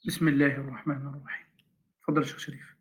بسم الله الرحمن الرحيم. تفضل يا شيخ شريف.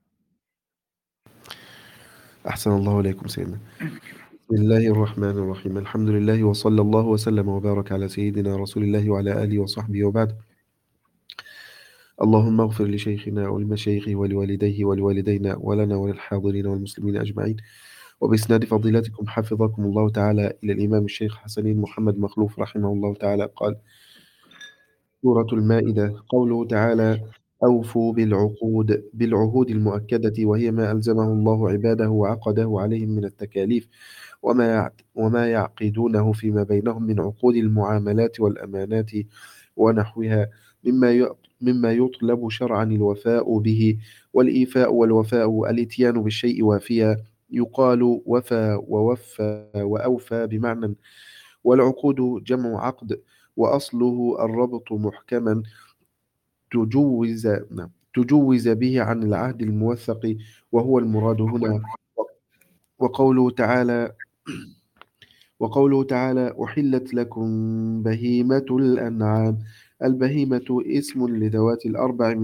أحسن الله إليكم سيدنا. آمين. بسم الله الرحمن الرحيم. الحمد لله وصلى الله وسلم وبارك على سيدنا رسول الله وعلى آله وصحبه وبعد. اللهم اغفر لشيخنا ولمشايخه ولوالديه ولوالدينا ولنا وللحاضرين والمسلمين أجمعين. وبإسناد فضيلتكم حفظكم الله تعالى إلى الإمام الشيخ حسنين محمد مخلوف رحمه الله تعالى قال: سورة المائدة، قوله تعالى: أوفوا بالعهود المؤكدة، وهي ما ألزمه الله عباده وعقده عليهم من التكاليف وما يعقدونه فيما بينهم من عقود المعاملات والأمانات ونحوها، مما يطلب شرعا الوفاء به. والإيفاء والوفاء الإتيان بالشيء وافيا، يقال وفى ووفى وأوفى بمعنى. والعقود جمع عقد، وأصله الربط محكما تجوز به عن العهد الموثق، وهو المراد هنا. وقوله تعالى وقوله تعالى: أحلت لكم بهيمة الأنعام. البهيمة اسم لذوات الأربع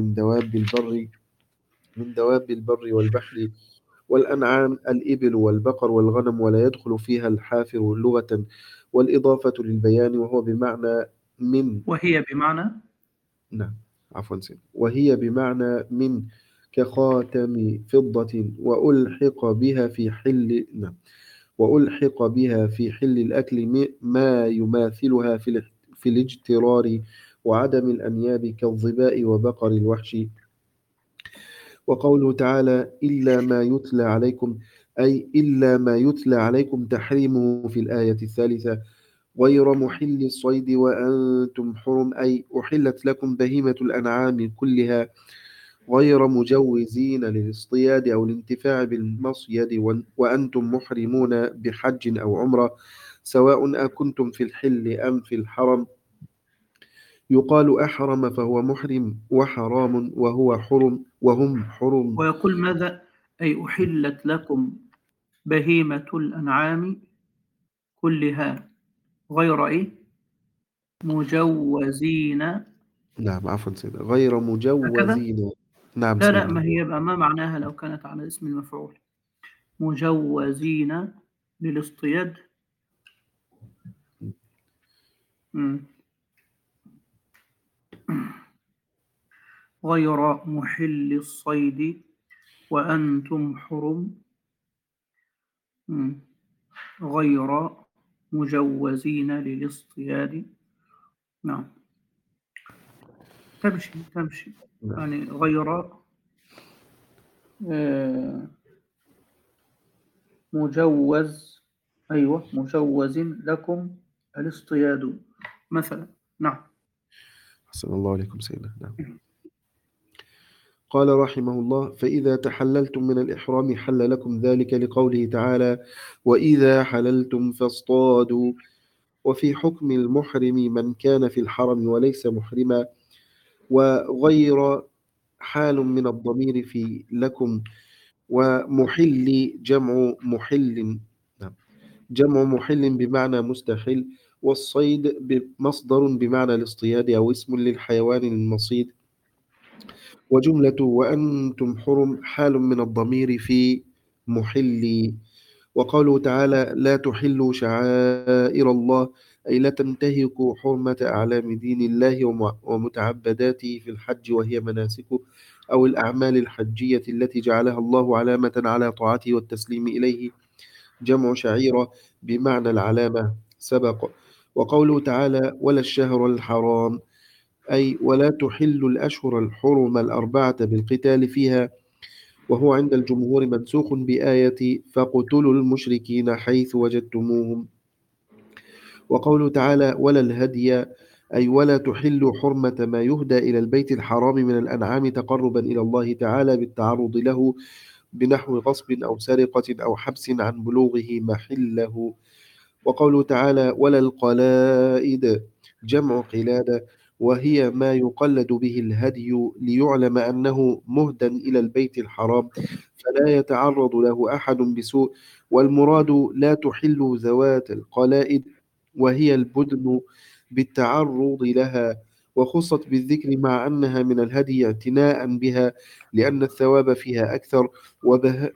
من دواب البر والبحر. والأنعام الإبل والبقر والغنم، ولا يدخل فيها الحافر لغة، والإضافة للبيان، وهو بمعنى من. وهي بمعنى نعم، عفوا سيد. وهي بمعنى من، كخاتم فضة، وألحق بها في حل. نعم، وألحق بها في حل الأكل ما يماثلها في الاجترار وعدم الأنياب، كالظباء وبقر الوحش. وقوله تعالى: إلا ما يتلى عليكم، أي إلا ما يتلى عليكم تحريمه في الآية الثالثة، غير محل الصيد وأنتم حرم، أي أحلت لكم بهيمة الأنعام كلها، غير مجوزين للاصطياد أو الانتفاع بالمصيد، وأنتم محرمون بحج أو عمرة، سواء أكنتم في الحل أم في الحرم. يقال أحرم فهو محرم، وحرام وهو حرم، وهم حرم. ويقول ماذا؟ أي أحلت لكم بهيمة الأنعام كلها غير مجوزين. نعم، عفوا سيدنا، غير هكذا؟ مجوزين. نعم لا سيدنا. ما هي بقى ما معناها لو كانت على اسم المفعول؟ مجوزين للاصطياد. مم. غير محل الصيد وأنتم حرم. مم. غير مجوزين للاصطياد. نعم، تمشي. نعم. يعني غير آه، مجوز. أيوة، مجوز لكم الاصطياد مثلا. نعم. أحسن الله عليكم سيدنا. نعم. قال رحمه الله: فإذا تحللتم من الإحرام حل لكم ذلك، لقوله تعالى: وإذا حللتم فاصطادوا. وفي حكم المحرم من كان في الحرم وليس محرما. وغير حال من الضمير في لكم. ومحل جمع محل. نعم. جمع محل بمعنى مستحل. والصيد مصدر بمعنى الاصطياد، أو اسم للحيوان المصيد. وجملة وأنتم حرم حال من الضمير في محل. وقوله تعالى: لا تحلوا شعائر الله، أي لا تنتهكوا حرمة أعلام دين الله ومتعبداته في الحج، وهي مناسكه أو الأعمال الحجية التي جعلها الله علامة على طاعته والتسليم إليه. جمع شعيرة بمعنى العلامة، سبق. وقوله تعالى: ولا الشهر الحرام، أي ولا تحل الأشهر الحرم الأربعة بالقتال فيها، وهو عند الجمهور منسوخ بآية فاقتلوا المشركين حيث وجدتموهم. وقوله تعالى: ولا الهدي، أي ولا تحل حرمة ما يهدى إلى البيت الحرام من الأنعام تقربا إلى الله تعالى بالتعرض له، بنحو غصب أو سرقة أو حبس عن بلوغه محله. وقوله تعالى: ولا القلائد، جمع قلادة، وهي ما يقلد به الهدي ليعلم أنه مهدى إلى البيت الحرام، فلا يتعرض له أحد بسوء. والمراد لا تحل ذوات القلائد، وهي البدن بالتعرض لها، وخصت بالذكر مع أنها من الهدي اعتناء بها لأن الثواب فيها أكثر. وبهاء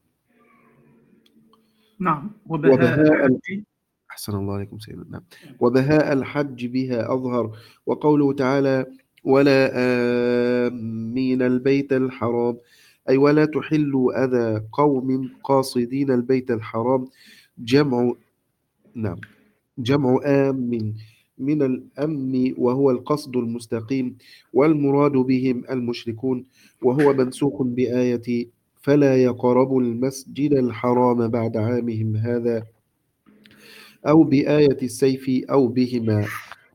نعم. وبهاء وبهاء الحج. أحسن الله عليكم سيدنا. نعم. وبهاء الحج بها أظهر. وقوله تعالى ولا آمين البيت الحرام، أي ولا تحلوا أذى قوم قاصدين البيت الحرام. جمع نعم جمع آم من الأمن وهو القصد المستقيم، والمراد بهم المشركون، وهو منسوخ بآية فلا يقربوا المسجد الحرام بعد عامهم هذا، أو بآية السيف أو بهما.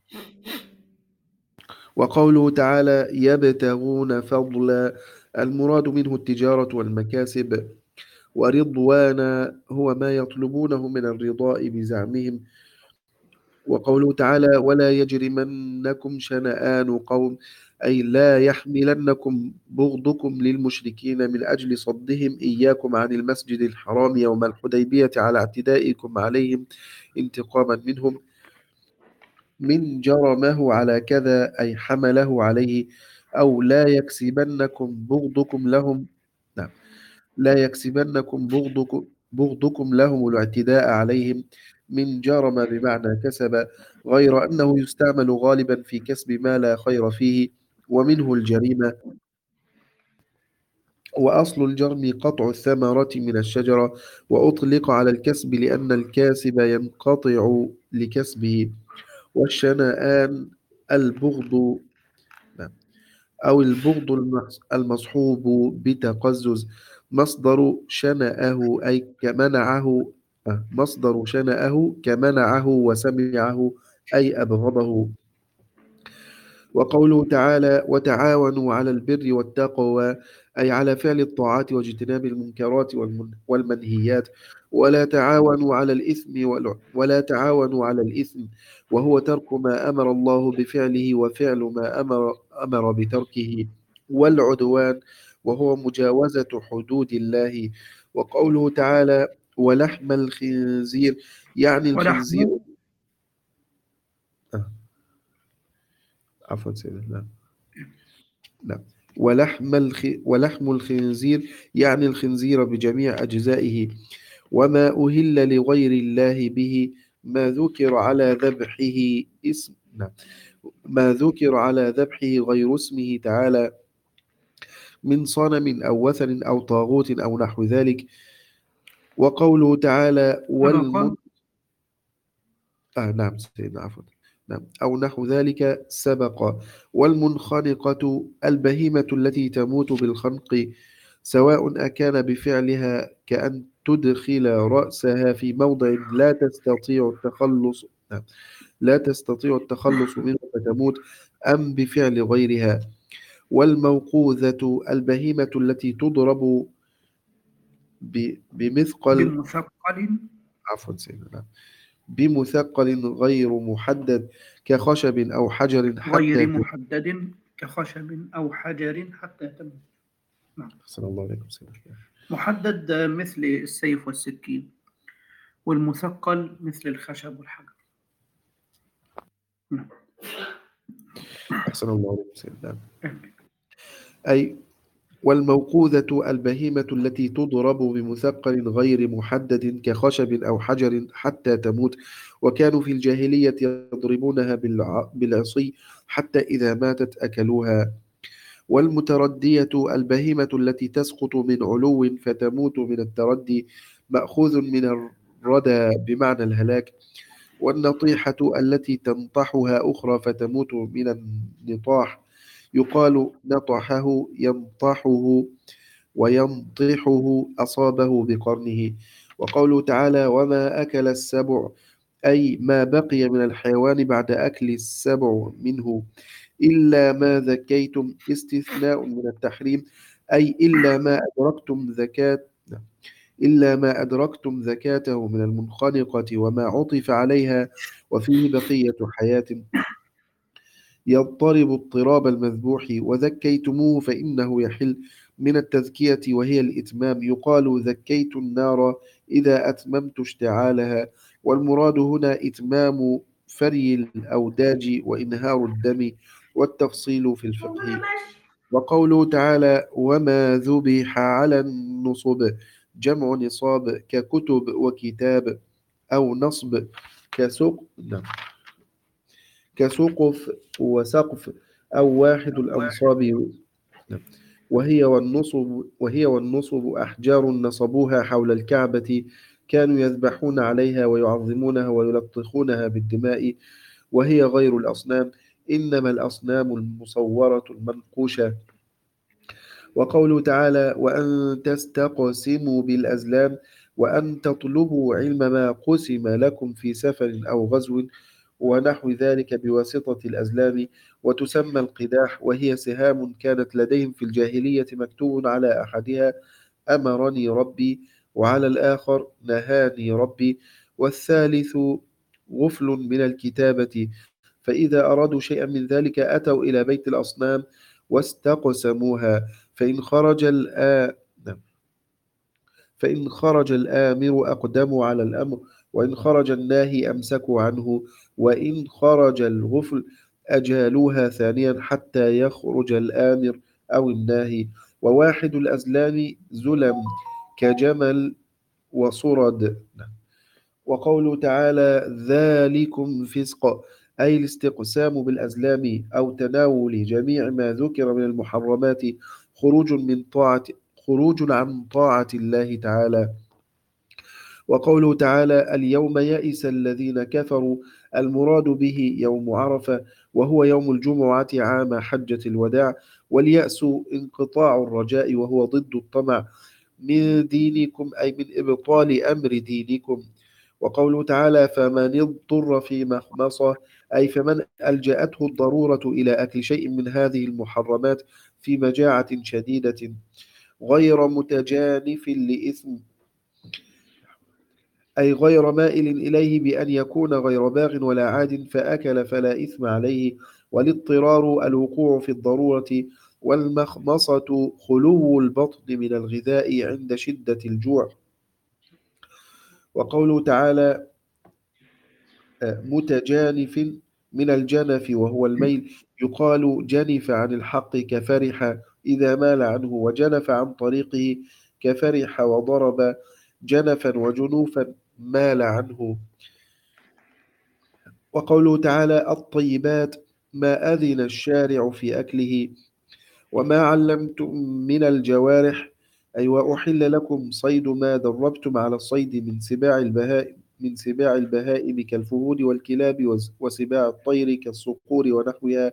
وقوله تعالى يبتغون فضلا، المراد منه التجارة والمكاسب، ورضوانا هو ما يطلبونه من الرضاء بزعمهم. وقوله تعالى ولا يجرمنكم شنآن قوم، أي لا يحملنكم بغضكم للمشركين من أجل صدهم إياكم عن المسجد الحرام يوم الحديبية على اعتدائكم عليهم انتقاما منهم. من جرمه على كذا أي حمله عليه، أو لا يكسبنكم بغضكم لهم. نعم لا يكسبنكم بغضكم لهم الاعتداء عليهم. من جرم بمعنى كسب، غير أنه يستعمل غالبا في كسب ما لا خير فيه، ومنه الجريمة. وأصل الجرم قطع الثمرة من الشجرة، وأطلق على الكسب لأن الكاسب ينقطع لكسبه. والشنآن البغض، نعم، أو البغض المصحوب بتقزز. مصدر شنأه أي كمنعه، مصدر شنأه كمنعه وسمعه أي أبغضه. وقوله تعالى وتعاونوا على البر والتقوى، أي على فعل الطاعات واجتناب المنكرات والمنهيات. ولا تعاونوا على الإثم، وهو ترك ما أمر الله بفعله وفعل ما أمر بتركه، والعدوان وهو مجاوزة حدود الله. وقوله تعالى ولحم الخنزير، يعني الخنزير. ولحم. آه، عفوا سيدنا. نعم. ولحم الخنزير يعني الخنزير بجميع أجزائه، وما أهل لغير الله به، ما ذكر على ذبحه اسم نعم. ما ذكر على ذبحه غير اسمه تعالى من صنم أو وثن أو طاغوت أو نحو ذلك. وقوله تعالى سبق. نعم سيدنا عفوا. نعم أو نحو ذلك سبق. والمنخنقة البهيمة التي تموت بالخنق، سواء أكان بفعلها كأن تدخل رأسها في موضع نعم لا تستطيع التخلص منه فتموت، أم بفعل غيرها. والموقوذة البهيمة التي تضرب بمثقل، بمثقل. عفوا سيدنا نعم. بمثقل غير محدد كخشب أو حجر غير حتى محدد كخشب أو حجر حتى تموت. نعم. أحسن الله عليكم سيدنا. محدد مثل السيف والسكين، والمثقل مثل الخشب والحجر. نعم. أحسن الله عليكم سيدنا. أي والموقوذة البهيمة التي تضرب بمثقل غير محدد كخشب أو حجر حتى تموت، وكانوا في الجاهلية يضربونها بالعصي حتى إذا ماتت أكلوها. والمتردية البهيمة التي تسقط من علو فتموت من التردي، مأخوذ من الردى بمعنى الهلاك. والنطيحة التي تنطحها أخرى فتموت من النطاح، يقال نطحه ينطحه وينطحه أصابه بقرنه. وقوله تعالى وما أكل السبع، أي ما بقي من الحيوان بعد أكل السبع منه، إلا ما ذكيتم، استثناء من التحريم، أي إلا ما أدركتم ذكاته من المنخنقة وما عطف عليها وفيه بقية حياة، يضطرب اضطراب المذبوح. وذكيتموه فإنه يحل من التذكية وهي الإتمام، يقال ذكيت النار إذا أتممت اشتعالها. والمراد هنا إتمام فري الأوداج وإنهار الدم، والتفصيل في الفقه. وقوله تعالى وما ذبح على النصب جمع نصاب ككتب وكتاب أو نصب كسقف وسقف أو واحد الأنصاب. وهي والنصب أحجار نصبوها حول الكعبة كانوا يذبحون عليها ويعظمونها ويلطخونها بالدماء، وهي غير الأصنام، إنما الأصنام المصورة المنقوشة. وقوله تعالى وأن تستقسموا بالأزلام وأن تطلبوا علم ما قسم لكم في سفر أو غزو ونحو ذلك بواسطة الأزلام، وتسمى القداح، وهي سهام كانت لديهم في الجاهلية مكتوب على أحدها أمرني ربي وعلى الآخر نهاني ربي، والثالث غفل من الكتابة. فإذا أرادوا شيئا من ذلك أتوا إلى بيت الأصنام واستقسموها، فإن خرج الآمر أقدموا على الأمر، وإن خرج الناهي أمسكوا عنه، وإن خرج الغفل أجالوها ثانيا حتى يخرج الآمر أو الناهي. وواحد الأزلام زلم كجمل وصرد. وقوله تعالى ذلكم فسق أي الاستقسام بالأزلام أو تناول جميع ما ذكر من المحرمات خروج عن طاعة الله تعالى. وقوله تعالى اليوم يئس الذين كفروا المراد به يوم عرفة، وهو يوم الجمعة عام حجة الوداع، واليأس انقطاع الرجاء وهو ضد الطمع من دينكم أي من إبطال أمر دينكم. وقوله تعالى فمن اضطر في مخمصة أي فمن ألجأته الضرورة إلى أكل شيء من هذه المحرمات في مجاعة شديدة غير متجانف لإثم أي غير مائل إليه بأن يكون غير باغ ولا عاد فأكل فلا إثم عليه. والاضطرار الوقوع في الضرورة، والمخمصة خلو البطن من الغذاء عند شدة الجوع. وقوله تعالى متجانف من الجنف وهو الميل، يقال جنف عن الحق كفرح إذا مال عنه، وجنف عن طريقه كفرح وضرب جنفا وجنوفا مال عنه. وقوله تعالى الطيبات ما أذن الشارع في أكله، وما علمتم من الجوارح أي وأحل لكم صيد ما دربتم على الصيد من سباع البهائم كالفهود والكلاب وسباع الطير كالصقور ونحوها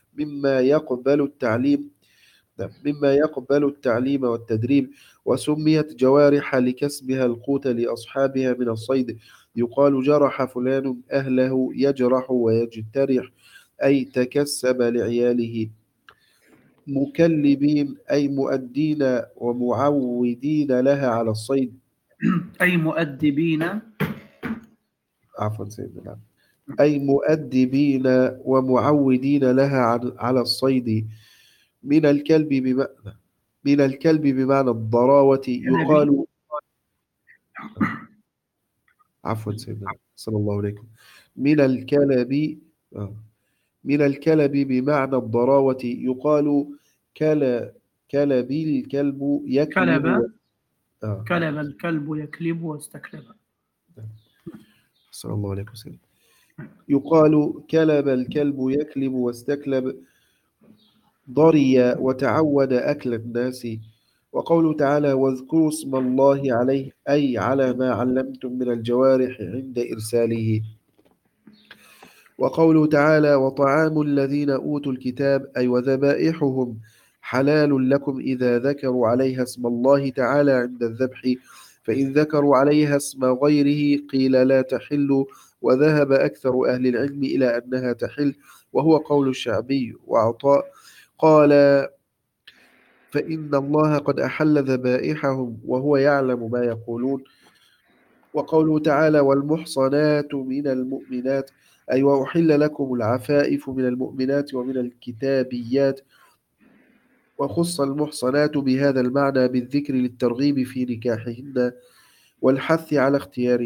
مما يقبل التعليم والتدريب. وسميت جوارح لكسبها القوت لأصحابها من الصيد، يقال جرح فلان أهله يجرح ويجترح أي تكسب لعياله. مكلبين أي مؤدين ومعودين لها على الصيد أي مؤدبين. عفوا سيدنا أي مؤدبين ومعودين لها على الصيد. من الكلب بمعنى الضراوة يقال عفوا سيدنا صلى الله عليكم من الكلب بمعنى الضراوة يقال كلب الكلب يكلب كلب الكلب يكلب واستكلب. صلى الله عليه وسلم. يقال كلب الكلب يكلب واستكلب ضري وتعود أكل الناس. وقوله تعالى واذكروا اسم الله عليه أي على ما علمتم من الجوارح عند إرساله. وقوله تعالى وطعام الذين أوتوا الكتاب أي وذبائحهم حلال لكم إذا ذكروا عليها اسم الله تعالى عند الذبح، فإن ذكروا عليها اسم غيره قيل لا تحل، وذهب أكثر أهل العلم إلى أنها تحل، وهو قول الشعبي. وعطاء قال فإن الله قد أحل ذبائحهم وهو يعلم ما يقولون. وقوله تعالى والمحصنات من المؤمنات أي وأحل لكم العفائف من المؤمنات ومن الكتابيات، وخص المحصنات بهذا المعنى بالذكر للترغيب في نكاحهن والحث على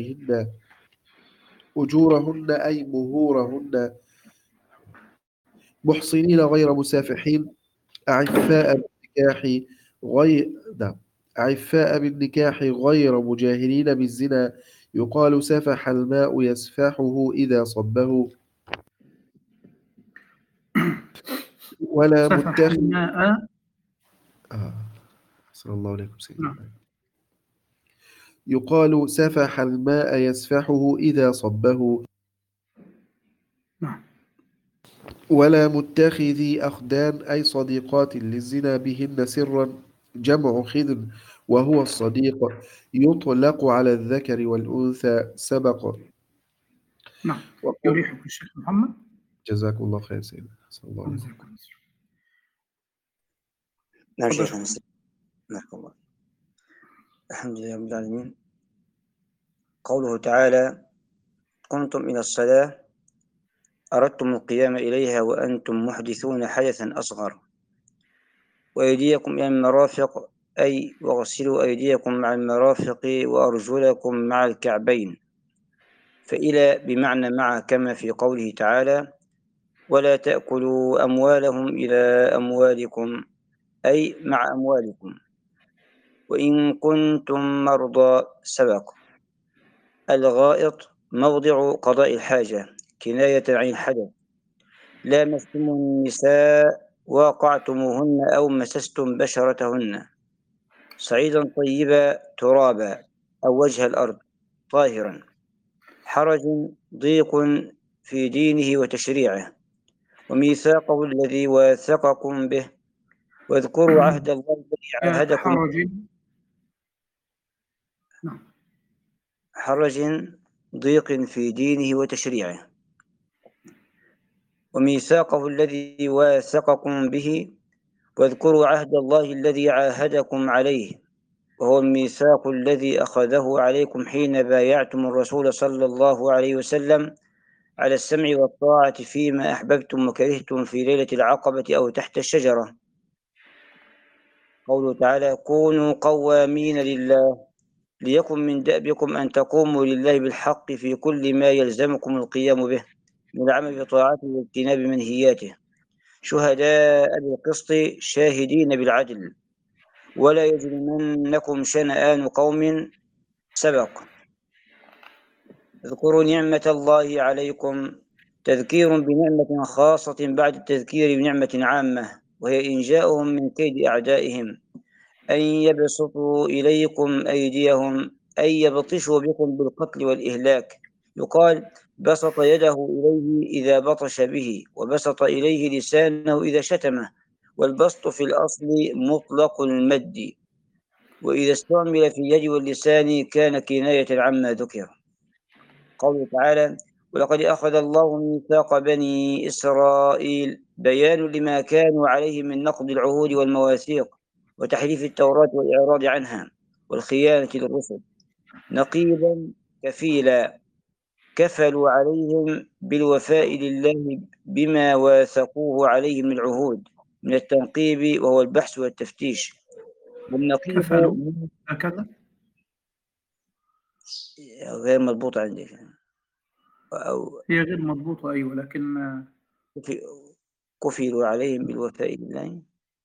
اختيارهن. أجورهن أي مهورهن محصنين غير مسافحين أعفاء بالنكاح غير نعم. أعفاء بالنكاح غير مجاهرين بالزنا يقال سفح الماء يسفحه إذا صبه ولا سفح متخذ الماء. صلى الله عليكم سيدنا. نعم. يقال سفح الماء يسفحه إذا صبه نعم. ولا متخذي أخدان أي صديقات للزنا بهن سرا جمع خذ وهو الصديق يطلق على الذكر والأنثى سبق. نعم. وقل يريحك الشيخ محمد. جزاكم الله خير سيدنا. صلى الله عليه وسلم. جزاكم الله خير. نعم تفضل. شيخنا. نحمد الله. الحمد لله رب العالمين. قوله تعالى: قمتم إلى الصلاة أردتم القيام إليها وأنتم محدثون حدثا أصغر، وأيديكم إلى المرافق أي واغسلوا أيديكم مع المرافق وأرجلكم مع الكعبين، فإلى بمعنى مع كما في قوله تعالى: ولا تأكلوا أموالهم إلى أموالكم أي مع أموالكم. وإن كنتم مرضى سبق. الغائط موضع قضاء الحاجة كناية عن الحدث. لامستم النساء واقعتموهن أو مسستم بشرتهن. صعيدا طيبا ترابا أو وجه الأرض طاهرا. حرج ضيق في دينه وتشريعه. وميثاقه الذي واثقكم به. واذكروا عهد الله الذي عاهدكم. حرج ضيق في دينه وتشريعه. وميثاقه الذي واثقكم به. واذكروا عهد الله الذي عاهدكم عليه، وهو الميثاق الذي أخذه عليكم حين بايعتم الرسول صلى الله عليه وسلم على السمع والطاعة فيما أحببتم وكرهتم في ليلة العقبة أو تحت الشجرة. قوله تعالى: كونوا قوامين لله ليكن من دأبكم أن تقوموا لله بالحق في كل ما يلزمكم القيام به من العمل بطاعته واجتناب منهياته، شهداء بالقسط شاهدين بالعدل، ولا يجرمنكم شنآن قوم سبق. اذكروا نعمة الله عليكم، تذكير بنعمة خاصة بعد التذكير بنعمة عامة، وهي إنجاؤهم من كيد أعدائهم، أن يبسطوا إليكم أيديهم أي يبطشوا بكم بالقتل والإهلاك. يقال بسط يده إليه إذا بطش به، وبسط إليه لسانه إذا شتمه. والبسط في الأصل مطلق المد، وإذا استعمل في اليد واللسان كان كناية عما ذكر. قوله تعالى: ولقد أخذ الله ميثاق بني إسرائيل، بيان لما كانوا عليه من نقض العهود والمواثيق وتحريف التوراة والإعراض عنها والخيانة للرسل. نقيبا كفيلا، كفلوا عليهم بالوفاء لله بما واثقوه عليه من العهود من التنقيب وهو البحث والتفتيش. والنقيب كفلوا هكذا غير مضبوط عندي، أو هي غير مضبوطة أيوة، لكن كفلوا عليهم بالوفاء لله.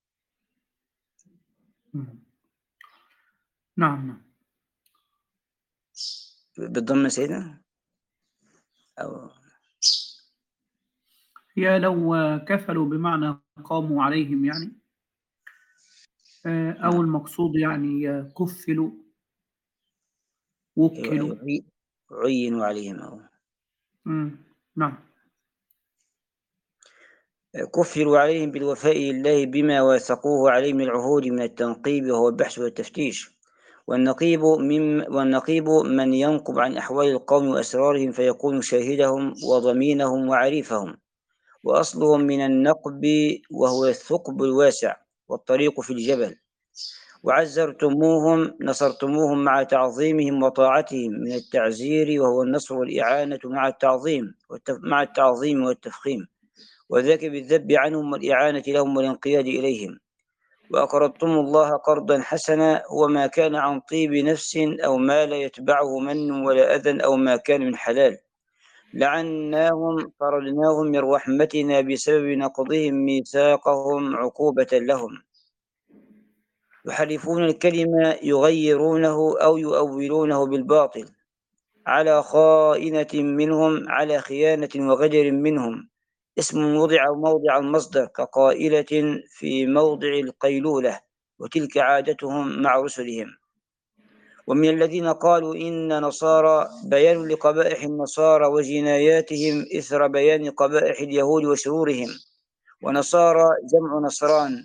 نعم بالضمة سيدنا، أو هي لو كفلوا بمعنى قاموا عليهم يعني، أو المقصود يعني كفلوا وكلوا عينوا عليهم أو. نعم. كفروا عليهم بالوفاء لله بما واثقوه عليه من العهود من التنقيب وهو البحث والتفتيش. والنقيب من ينقب عن أحوال القوم وأسرارهم فيكون شاهدهم وضمينهم وعريفهم. وأصلهم من النقب وهو الثقب الواسع والطريق في الجبل. وعزرتموهم نصرتموهم مع تعظيمهم وطاعتهم من التعزير وهو النصر والإعانة مع التعظيم والتفخيم، وذاك بالذب عنهم والإعانة لهم والانقياد إليهم. وأقرضتم الله قرضا حسنا وما كان عن طيب نفس أو ما لا يتبعه من ولا أذى أو ما كان من حلال. لعناهم طردناهم من رحمتنا بسبب نقضهم ميثاقهم عقوبة لهم. يحرفون الكلمة يغيرونه أو يؤولونه بالباطل على خائنة منهم، على خيانة وغدر منهم. اسم وضع موضع المصدر كقائلة في موضع القيلولة، وتلك عادتهم مع رسلهم. ومن الذين قالوا إن نصارى بيان لقبائح النصارى وجناياتهم إثر بيان قبائح اليهود وشرورهم. ونصارى جمع نصران،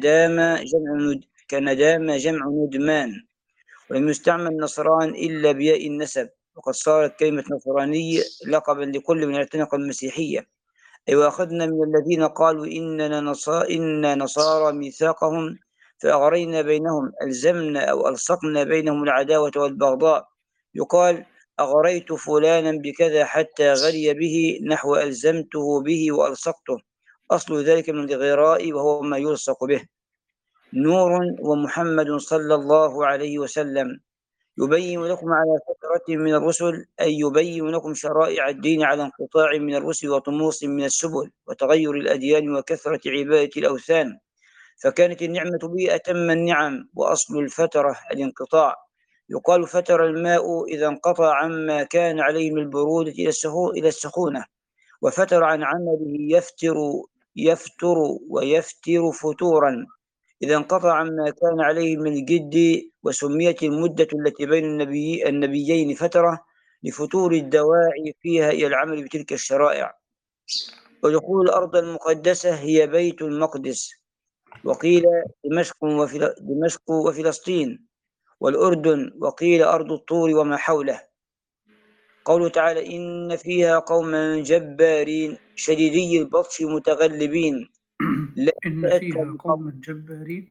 كندامة جمع ندمان. ولم يستعمل نصران إلا بياء النسب، وقد صارت كلمة نصراني لقبا لكل من اعتنق المسيحية. أي وأخذنا من الذين قالوا إن نصارى ميثاقهم فأغرينا بينهم، ألزمنا أو ألصقنا بينهم العداوة والبغضاء. يقال أغريت فلانا بكذا حتى غري به، نحو ألزمته به وألصقته. أصل ذلك من الغراء وهو ما يلصق به. نور ومحمد صلى الله عليه وسلم يبين لكم على فترة من الرسل، أي يبين لكم شرائع الدين على انقطاع من الرسل وطموس من السبل وتغير الأديان وكثرة عبادة الأوثان، فكانت النعمة به أتم النعم. وأصل الفترة الانقطاع. يقال فتر الماء إذا انقطع عما كان عليه من البرودة إلى السخونة. وفتر عن عمله يفتر ويفتر فتورا إذا انقطع عما كان عليه من الجد. وسميت المدة التي بين النبيين فترة لفتور الدواعي فيها إلى العمل بتلك الشرائع. ودخول الأرض المقدسة هي بيت المقدس، وقيل دمشق وفلسطين والأردن، وقيل أرض الطور وما حوله. قوله تعالى إن فيها قوما جبارين شديدي البطش متغلبين. إن فيها قوما جبارين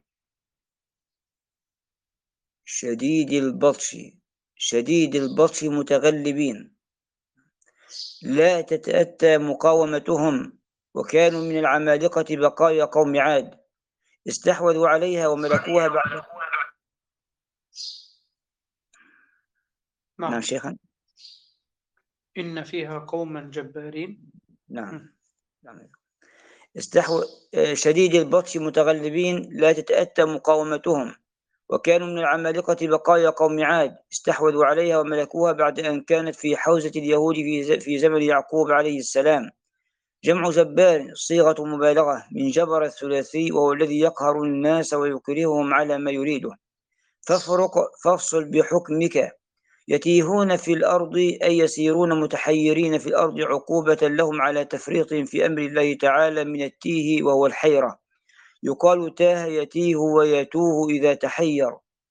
شديد البطش متغلبين، لا تتأتى مقاومتهم. وكانوا من العمالقة بقايا قوم عاد، استحوذوا عليها وملكوها بعد. نعم شيخا. إن فيها قوما جبارين. نعم. شديد البطش متغلبين، لا تتأتى مقاومتهم. وكانوا من العمالقة بقايا قوم عاد، استحوذوا عليها وملكوها بعد أن كانت في حوزة اليهود في زمن يعقوب عليه السلام. جمع جبار صيغة مبالغة من جبر الثلاثي، وهو الذي يقهر الناس ويكرههم على ما يريده. فافصل بحكمك. يتيهون في الأرض أي يسيرون متحيرين في الأرض عقوبة لهم على تفريطهم في أمر الله تعالى من التيه وهو الحيرة. يقال تاه يتيه ويتوه إذا تحير،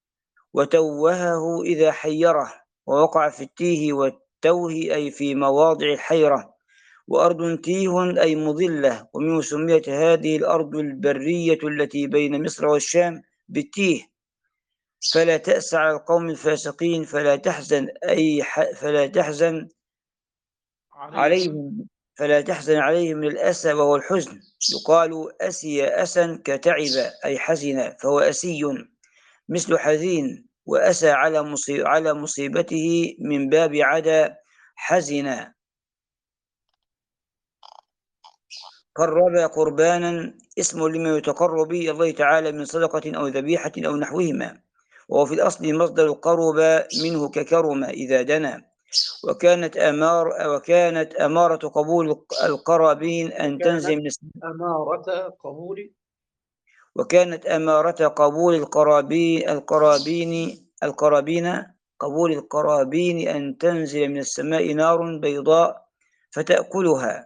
وتوهه إذا حيره، ووقع في التيه والتوه أي في مواضع الحيرة. وأرض تيه أي مضلة، ومنه سميت هذه الأرض البرية التي بين مصر والشام بالتيه. فلا تأس على القوم الفاسقين، فلا تحزن عليهم من الأسى وهو الحزن. يقال أسي أسا كتعب أي حزن، فهو أسي مثل حزين. وأسى على مصيبته من باب عدا حزن. قرب قربانا اسم لما يتقرب به الله تعالى من صدقة أو ذبيحة أو نحوهما، وهو في الأصل مصدر القرب منه ككرم إذا دنا. وكانت أمارة قبول القرابين أن تنزل من وكانت أمارة قبول القرابين أن تنزل من السماء نار بيضاء فتأكلها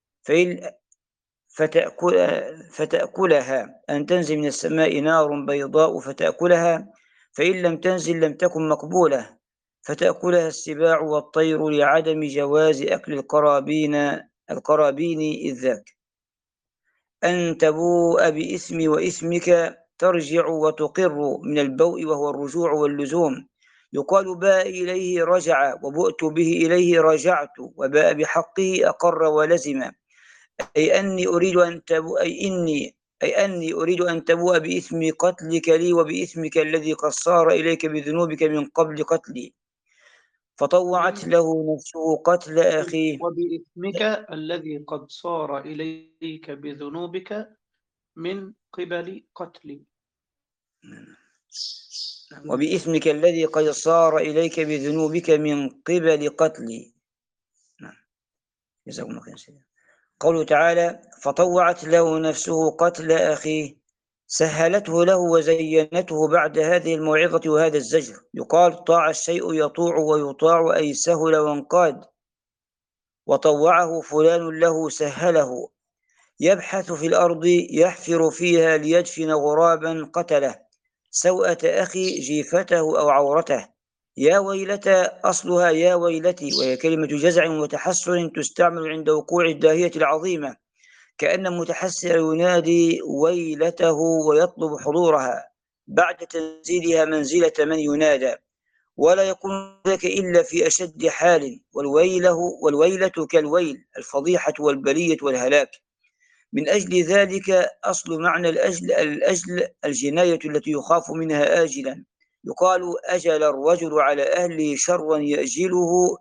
أن تنزل من السماء نار بيضاء فتأكلها، فإن لم تنزل لم تكن مقبولة فتأكلها السباع والطير، لعدم جواز أكل القرابين إذ ذاك. أن تبوء بإثم وإثمك ترجع وتقر من البوء وهو الرجوع واللزوم. يقال باء إليه رجع، وبؤت به إليه رجعت، وباء بحقه أقر ولزم. أي أني أريد أن تبوء بإثم قتلك لي وبإثمك الذي قد صار إليك بذنوبك من قبل قتلي. فطوعت له نفسه قتل أخيه. وبإثمك الذي قد صار إليك بذنوبك من قبل قتلي. وبإثمك الذي قد صار إليك بذنوبك من قبل قتلي. نعم. جزاكم الله خيرا. قوله تعالى: فطوعت له نفسه قتل أخيه، سهلته له وزينته بعد هذه الموعظة وهذا الزجر. يقال: طاع الشيء يطوع ويطاع، أي سهل وانقاد. وطوعه فلان له سهله. يبحث في الأرض يحفر فيها ليدفن غرابا قتله، سوءة أخي جيفته أو عورته. يا ويلتى أصلها يا ويلتي، وهي كلمة جزع وتحسر تستعمل عند وقوع الداهية العظيمة، كأن متحسر ينادي ويلته ويطلب حضورها بعد تنزيلها منزلة من ينادى، ولا يكون ذلك إلا في أشد حال. والويلة كالويل، الفضيحة والبلية والهلاك. من أجل ذلك أصل معنى الأجل الجناية التي يخاف منها آجلا. يقال: أجل الرجل على أهله شرا يأجله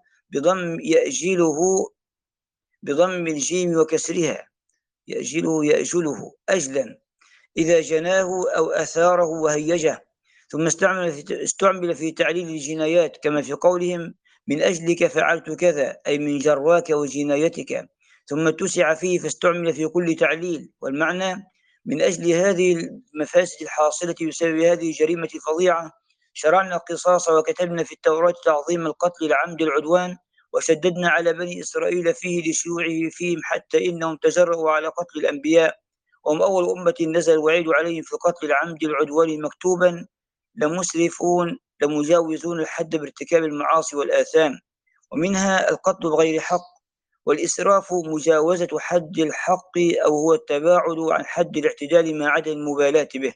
بضم الجيم وكسرها، يأجله أجلا إذا جناه أو أثاره وهيجه. ثم استعمل في تعليل الجنايات، كما في قولهم: من أجلك فعلت كذا، أي من جرواك وجنايتك. ثم اتسع فيه فاستعمل في كل تعليل، والمعنى: من أجل هذه المفاسد الحاصلة بسبب هذه الجريمة الفظيعة شرعنا القصاص، وكتبنا في التوراة تعظيم القتل العمد العدوان، وشددنا على بني إسرائيل فيه لشيوعه فيهم، حتى إنهم تجرؤوا على قتل الأنبياء، وهم أول أمة نزل الوعيد عليهم في قتل العمد العدوان مكتوبا: لمسرفون لمجاوزون الحد بارتكاب المعاصي والآثام. ومنها القتل بغير حق، والإسراف مجاوزة حد الحق، أو هو التباعد عن حد الاعتدال مع عدم المبالاة به.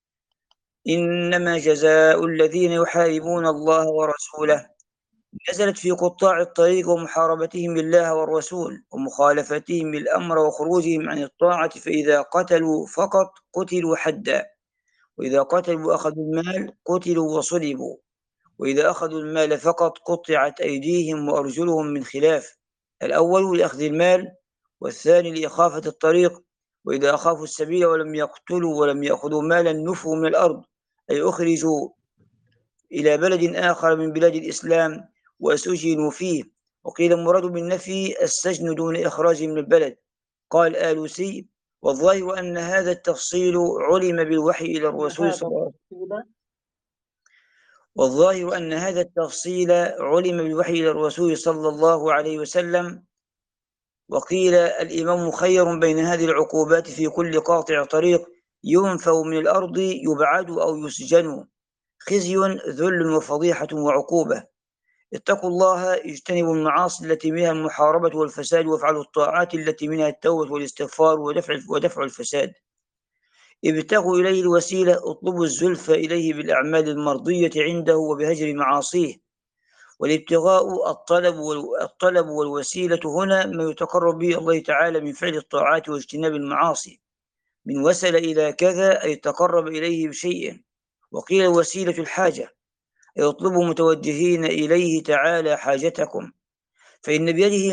إنما جزاء الذين يحاربون الله ورسوله، نزلت في قطاع الطريق ومحاربتهم الله والرسول ومخالفتهم الأمر وخروجهم عن الطاعة، فإذا قتلوا فقط قتلوا حدا، وإذا قتلوا أخذوا المال قتلوا وصلبوا، وإذا أخذوا المال فقط قطعت أيديهم وأرجلهم من خلاف، الأول لأخذ المال، والثاني لإخافة الطريق. وإذا أخافوا السبيل ولم يقتلوا ولم يأخذوا مالا نفوا من الأرض، أي أخرجوا إلى بلد آخر من بلاد الإسلام وسجنوا فيه. وقيل المراد بالنفي السجن دون إخراج من البلد. قال آلوسي: والظاهر أن هذا التفصيل علم بالوحي إلى الرسول صلى الله عليه وسلم. والظاهر أن هذا التفصيل علم بالوحي إلى الرسول صلى الله عليه وسلم. وقيل الإمام خير بين هذه العقوبات في كل قاطع طريق ينفوا من الأرض يبعد أو يسجن، خزي ذل وفضيحة وعقوبة. اتقوا الله، اجتنبوا المعاصي التي منها المحاربة والفساد، وافعلوا الطاعات التي منها التوبة والاستغفار ودفع الفساد. ابتغوا إليه الوسيلة، اطلبوا الزلفى إليه بالأعمال المرضية عنده وبهجر معاصيه. والابتغاء الطلب والوسيلة هنا ما يتقرب به الله تعالى من فعل الطاعات واجتناب المعاصي. من وسل إلى كذا أي تقرب إليه بشيء. وقيل الوسيلة الحاجة، يطلبوا متوجهين إليه تعالى حاجتكم، فإن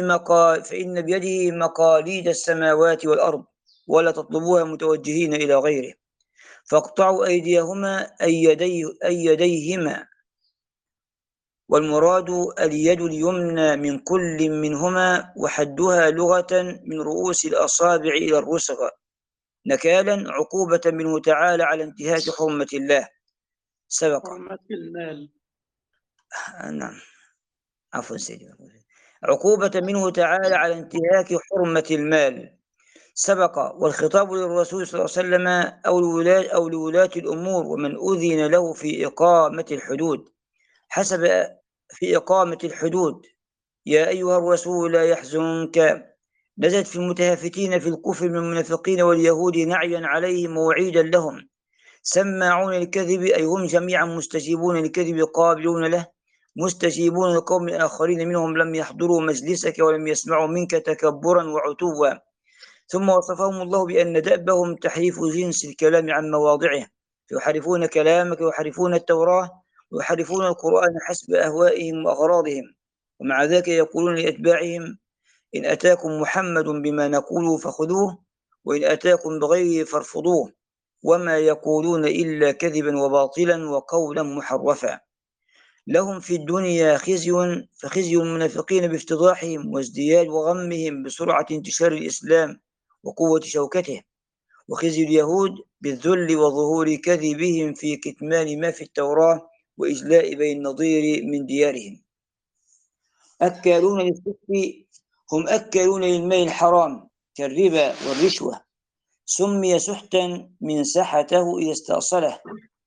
بيده مقاليد السماوات والأرض، ولا تطلبوها متوجهين إلى غيره. فاقطعوا أيديهما أي يديهما، والمراد اليد اليمنى من كل منهما، وحدها لغة من رؤوس الأصابع إلى الرسغ، نكالا عقوبة منه تعالى على انتهاك حرمة الله. سبق حرمة المال. نعم، عفوا سيدي. عقوبة منه تعالى على انتهاك حرمة المال سبق، والخطاب للرسول صلى الله عليه وسلم أو لولاة الأمور ومن أذن له في إقامة الحدود في إقامة الحدود. يا أيها الرسول لا يحزنك، نزلت في المتهافتين في الكفر من المنافقين واليهود نعيا عليهم ووعيدا لهم. سماعون الكذب، أي هم جميعا مستجيبون الكذب قابلون له، مستجيبون لقوم آخرين منهم لم يحضروا مجلسك ولم يسمعوا منك تكبرا وعتوا. ثم وصفهم الله بأن دأبهم تحريف جنس الكلام عن مواضعه، فيحرفون كلامك ويحرفون التوراة ويحرفون القرآن حسب أهوائهم وأغراضهم، ومع ذلك يقولون لأتباعهم: إن أتاكم محمد بما نقول فخذوه، وإن أتاكم بغيره فارفضوه، وما يقولون إلا كذبا وباطلا وقولا محرفا. لهم في الدنيا خزي، فخزي المنافقين بافتضاحهم وازدياد وغمهم بسرعة انتشار الإسلام وقوة شوكته، وخزي اليهود بالذل وظهور كذبهم في كتمان ما في التوراة وإجلاء بين النظير من ديارهم. أكالون للسحت، هم أكالون للمال الحرام كالربا والرشوة، سمي سحتا من سحته إذا استأصله،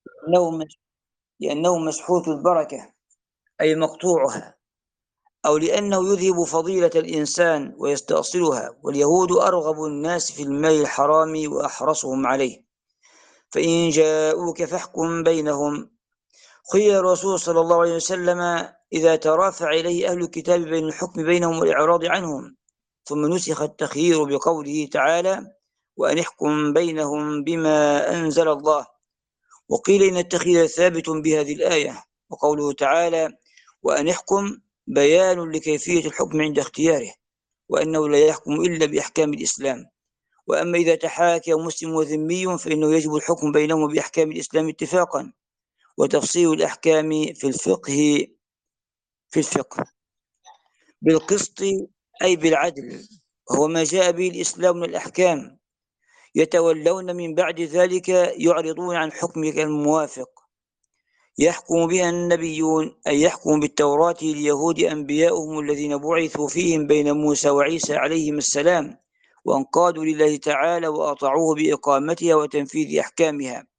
لأنه مسحوت البركة أي مقطوعها، أو لأنه يذهب فضيلة الإنسان ويستأصلها. واليهود أرغب الناس في المال الحرام وأحرصهم عليه. فإن جاءوك فاحكم بينهم. خير الرسول صلى الله عليه وسلم إذا ترافع إليه أهل الكتاب بين الحكم بينهم والإعراض عنهم، ثم نسخ التخيير بقوله تعالى: وأن احكم بينهم بما أنزل الله. وقيل إن التخيير ثابت بهذه الآية، وقوله تعالى: وأن احكم بيان لكيفية الحكم عند اختياره، وأنه لا يحكم إلا بأحكام الإسلام. وأما إذا تحاكم مسلم وذمي فإنه يجب الحكم بينهما بأحكام الإسلام اتفاقا، وتفصيل الأحكام في الفقه بالقسط أي بالعدل، وهو ما جاء به الإسلام من الأحكام. يتولون من بعد ذلك يعرضون عن حكمك الموافق. يحكم بها النبيون أي يحكم بالتوراة ليهود أنبياؤهم الذين بعثوا فيهم بين موسى وعيسى عليهم السلام، وانقادوا لله تعالى وأطاعوه بإقامتها وتنفيذ أحكامها.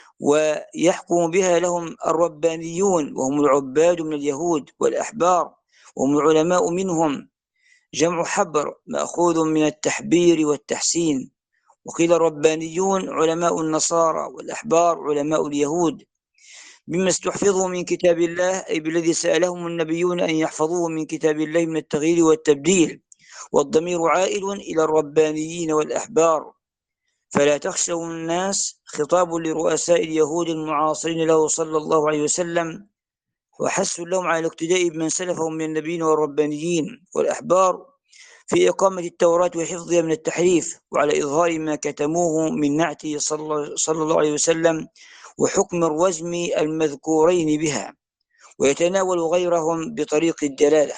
ويحكم بها لهم الربانيون، وهم العباد من اليهود، والأحبار وهم العلماء منهم، جمع حبر مأخوذ من التحبير والتحسين. وقيل الربانيون علماء النصارى، والأحبار علماء اليهود، بما استحفظوا من كتاب الله أي بالذي سألهم النبيون أن يحفظوه من كتاب الله من التغيير والتبديل. والضمير عائد إلى الربانيين والأحبار. فلا تخشوا الناس خطاب لرؤساء اليهود المعاصرين له صلى الله عليه وسلم، وحث لهم على الاقتداء بمن سلفهم من النبيين والربانيين والأحبار في إقامة التوراة وحفظها من التحريف، وعلى إظهار ما كتموه من نعته صلى الله عليه وسلم وحكم الرجم المذكورين بها، ويتناول غيرهم بطريق الدلالة.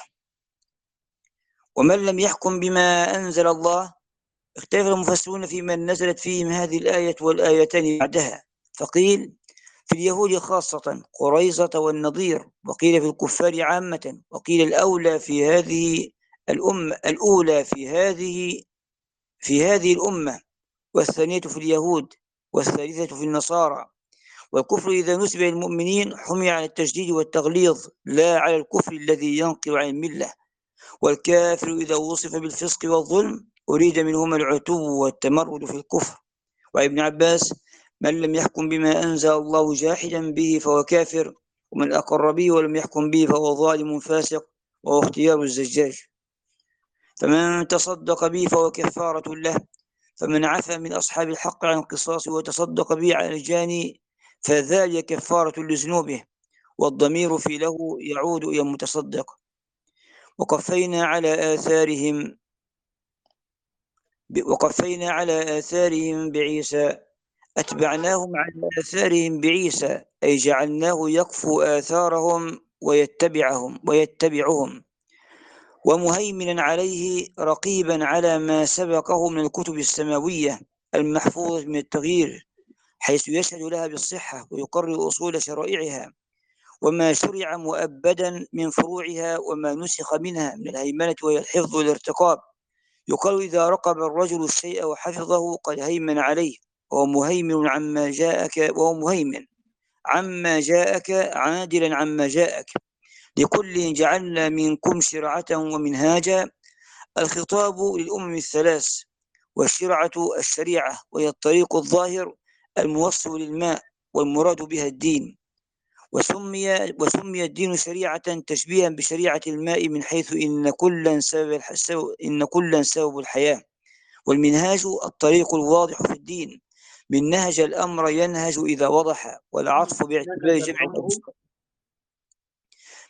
ومن لم يحكم بما أنزل الله، اختلف المفسرون في من نزلت فيهم هذه الآية والآيتين بعدها، فقيل في اليهود خاصة قريظة والنضير، وقيل في الكفار عامة، وقيل الأولى في هذه الأولى في هذه الأمة، والثانية في اليهود، والثالثة في النصارى. والكفر إذا نسب للمؤمنين حمي على التشديد والتغليظ لا على الكفر الذي ينقل عن الملة. والكافر إذا وصف بالفسق والظلم أريد منهما العتو والتمرد في الكفر. وعن ابن عباس: من لم يحكم بما أنزل الله جاحدا به فهو كافر، ومن أقر به ولم يحكم به فهو ظالم فاسق، وهو اختيار الزجاج. فمن تصدق به فهو كفارة له، فمن عفى من أصحاب الحق عن القصاص وتصدق به على الجاني فذلك كفارة لذنوبه، والضمير في له يعود إلى المتصدق. وقفينا على آثارهم بعيسى، أتبعناهم على آثارهم بعيسى أي جعلناه يقفو آثارهم ويتبعهم، ومهيمنا عليه رقيبا على ما سبقه من الكتب السماوية المحفوظة من التغيير، حيث يشهد لها بالصحة ويقرر أصول شرائعها، وما شرع مؤبدا من فروعها، وما نسخ منها من الهيمنة وهي الحفظ والارتقاب. يقال إذا رقب الرجل الشيء وحفظه قد هيمن عليه، وهو مهيمن عما جاءك عادلا عما جاءك. لكل جعلنا منكم شرعة ومنهاجا. الخطاب للأمم الثلاث، والشرعة الشريعة وهي الطريق الظاهر الموصل للماء، والمراد بها الدين. وسمي الدين شريعة تشبيها بشريعة الماء، من حيث إن كلا سبب الحياة. والمنهاج الطريق الواضح في الدين، من نهج الأمر ينهج إذا وضح، والعطف باعتبار جمع الأبصار.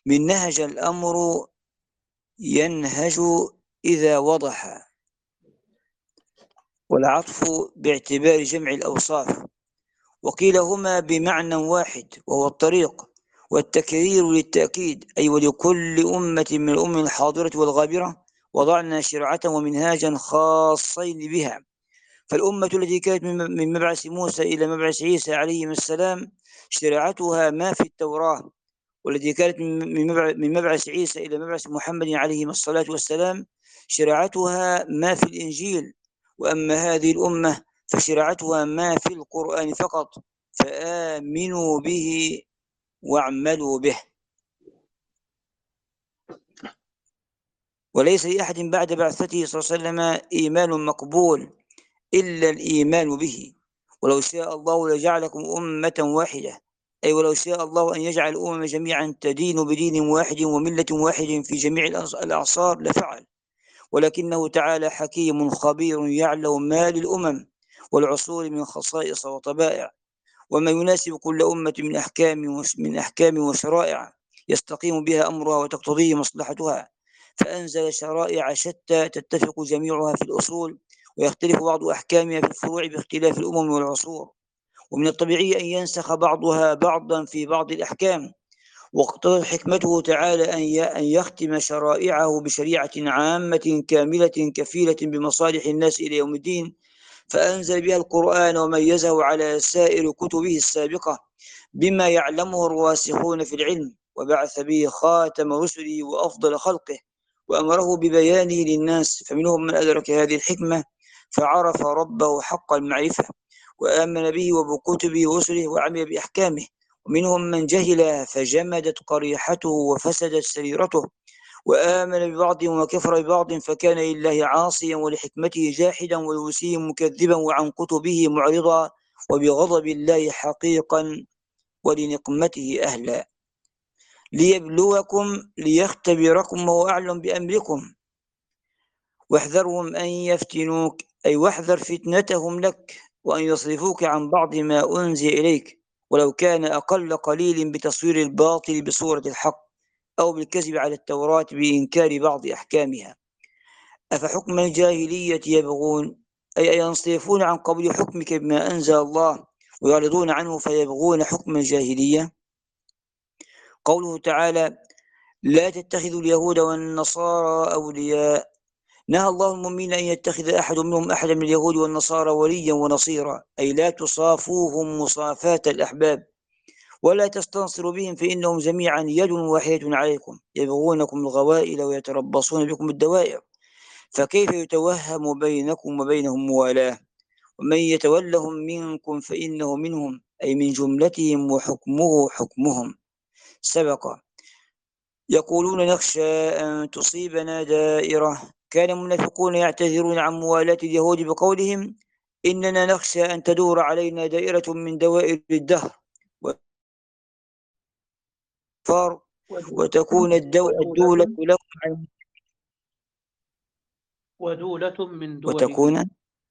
من نهج الأمر ينهج إذا وضح، والعطف باعتبار جمع الأوصاف، وقيل هما بمعنى واحد وهو الطريق، والتكرير للتأكيد، أي ولكل أمة من الأمم الحاضرة والغابرة وضعنا شرعة ومنهاجا خاصين بها. فالأمة التي كانت من مبعث موسى إلى مبعث عيسى عليهم السلام شريعتها ما في التوراة، والتي كانت من مبعث عيسى إلى مبعث محمد عليه الصلاة والسلام شريعتها ما في الإنجيل. وأما هذه الأمة فشريعتها ما في القرآن فقط، فآمنوا به واعملوا به. وليس لأحد بعد بعثته صلى الله عليه وسلم إيمان مقبول إلا الإيمان به. ولو شاء الله لجعلكم أمة واحدة، أي ولو شاء الله أن يجعل الأمم جميعا تدين بدين واحد وملة واحد في جميع الأعصار لفعل، ولكنه تعالى حكيم خبير يعلم ما للأمم والعصور من خصائص وطبائع، وما يناسب كل أمة من أحكام وشرائع يستقيم بها أمرها وتقتضيه مصلحتها، فأنزل شرائع شتى تتفق جميعها في الأصول، ويختلف بعض أحكامها في الفروع باختلاف الأمم والعصور. ومن الطبيعي أن ينسخ بعضها بعضا في بعض الأحكام، واقتضت حكمته تعالى أن يختم شرائعه بشريعة عامة كاملة كفيلة بمصالح الناس إلى يوم الدين، فأنزل بها القرآن وميزه على سائر كتبه السابقة بما يعلمه الراسخون في العلم، وبعث به خاتم رسله وأفضل خلقه، وأمره ببيانه للناس، فمنهم من أدرك هذه الحكمة فعرف ربه حق المعرفة وآمن به وبكتبه ورسله وعمل بأحكامه، ومنهم من جهل فجمدت قريحته وفسدت سريرته، وآمن ببعض وكفر ببعض فكان لله عاصيا ولحكمته جاحدا ولوسيه مكذبا وعن كتبه معرضا وبغضب الله حقيقا ولنقمته أهلا، ليبلوكم ليختبركم وهو أعلم بأمركم، واحذرهم أن يفتنوك، أي واحذر فتنتهم لك وأن يصرفوك عن بعض ما أنزل إليك ولو كان أقل قليل بتصوير الباطل بصورة الحق أو بالكذب على التوراة بإنكار بعض أحكامها. أفحكم الجاهلية يبغون، أي ينصرفون عن قبول حكمك بما أنزل الله ويعرضون عنه فيبغون حكم الجاهلية. قوله تعالى لا تتخذوا اليهود والنصارى أولياء، نهى الله المؤمنين أن يتخذ أحد منهم أحدا من اليهود والنصارى وليا ونصيرا، أي لا تصافوهم مصافاة الأحباب ولا تستنصروا بهم فإنهم جميعا يد واحدة عليكم يبغونكم الغوائل ويتربصون بكم الدوائر، فكيف يتوهم بينكم وبينهم موالاه، ومن يتولهم منكم فإنه منهم، أي من جملتهم وحكمه حكمهم. سبق. يقولون نخشى أن تصيبنا دائرة، كان المنافقون يعتذرون عن موالاة اليهود بقولهم إننا نخشى أن تدور علينا دائرة من دوائر الدهر وتكون الدولة لهم ودولة من دوله وتكون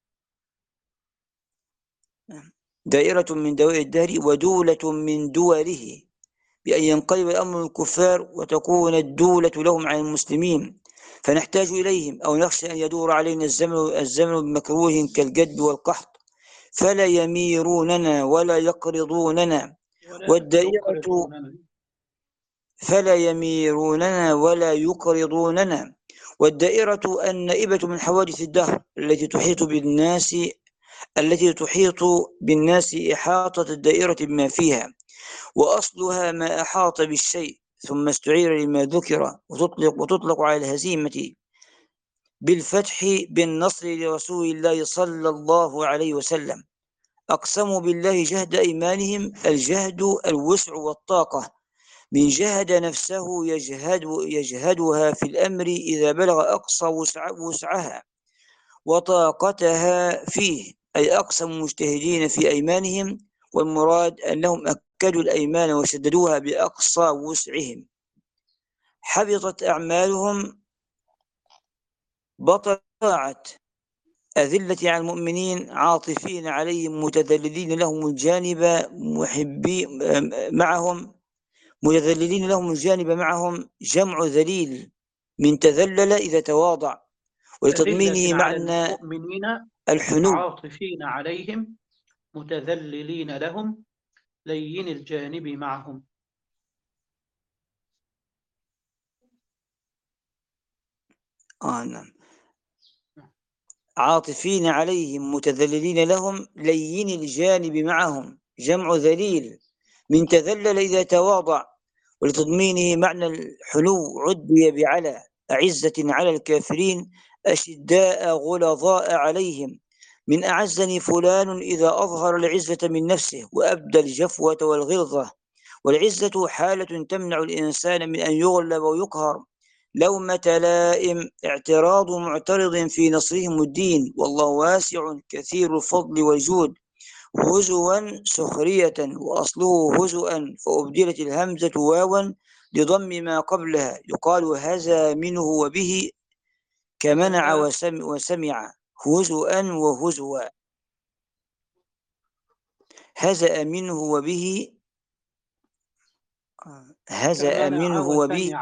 دائرة من دوائر الدهر ودولة من دوله، بأن ينقلب الأمر الكفار وتكون الدولة لهم عن المسلمين فنحتاج إليهم، أو نخشى أن يدور علينا الزمن بمكروه كالجد والقحط فلا يميروننا ولا يقرضوننا، والدائرة فلا يميروننا ولا يقرضوننا، والدائرة النائبة من حوادث الدهر التي تحيط بالناس إحاطة الدائرة بما فيها، وأصلها ما أحاط بالشيء ثم استعير لما ذكر، وتطلق على الهزيمة بالفتح بالنصر لرسول الله صلى الله عليه وسلم. أقسموا بالله جهد أيمانهم، الجهد الوسع والطاقة، من جهد نفسه يجهدها في الأمر إذا بلغ أقصى وسعها وطاقتها فيه، أي أقسموا مجتهدين في أيمانهم، والمراد أنهم أكدوا الأيمان وشددوها بأقصى وسعهم. حبطت أعمالهم بطاعة أذلة على المؤمنين عاطفين عليهم متذللين لهم الجانب محبين معهم متذللين لهم الجانب معهم جمع ذليل من تذلل إذا تواضع، ولتضمينه أذلة على معنى المؤمنين الحنو. عاطفين عليهم متذللين لهم لين الجانب معهم. نعم. عاطفين عليهم متذللين لهم لين الجانب معهم جمع ذليل من تذلل إذا تواضع، ولتضمينه معنى الحنو عدي بعلى أعزة على الكافرين أشداء غلظاء عليهم، من أعزني فلان إذا أظهر العزة من نفسه وأبدى الجفوة والغلظة. والعزة حالة تمنع الإنسان من أن يغلب ويقهر. لومة لائم اعتراض معترض في نصرهم الدين، والله واسع كثير الفضل والجود. هزوا سخرية وأصله هزؤا فأبدلت الهمزة واوا لضم ما قبلها، يقال هزا منه وبه كمنع وسمع هزؤا وهزوا. هزأ منه وبه هزأ منه وبه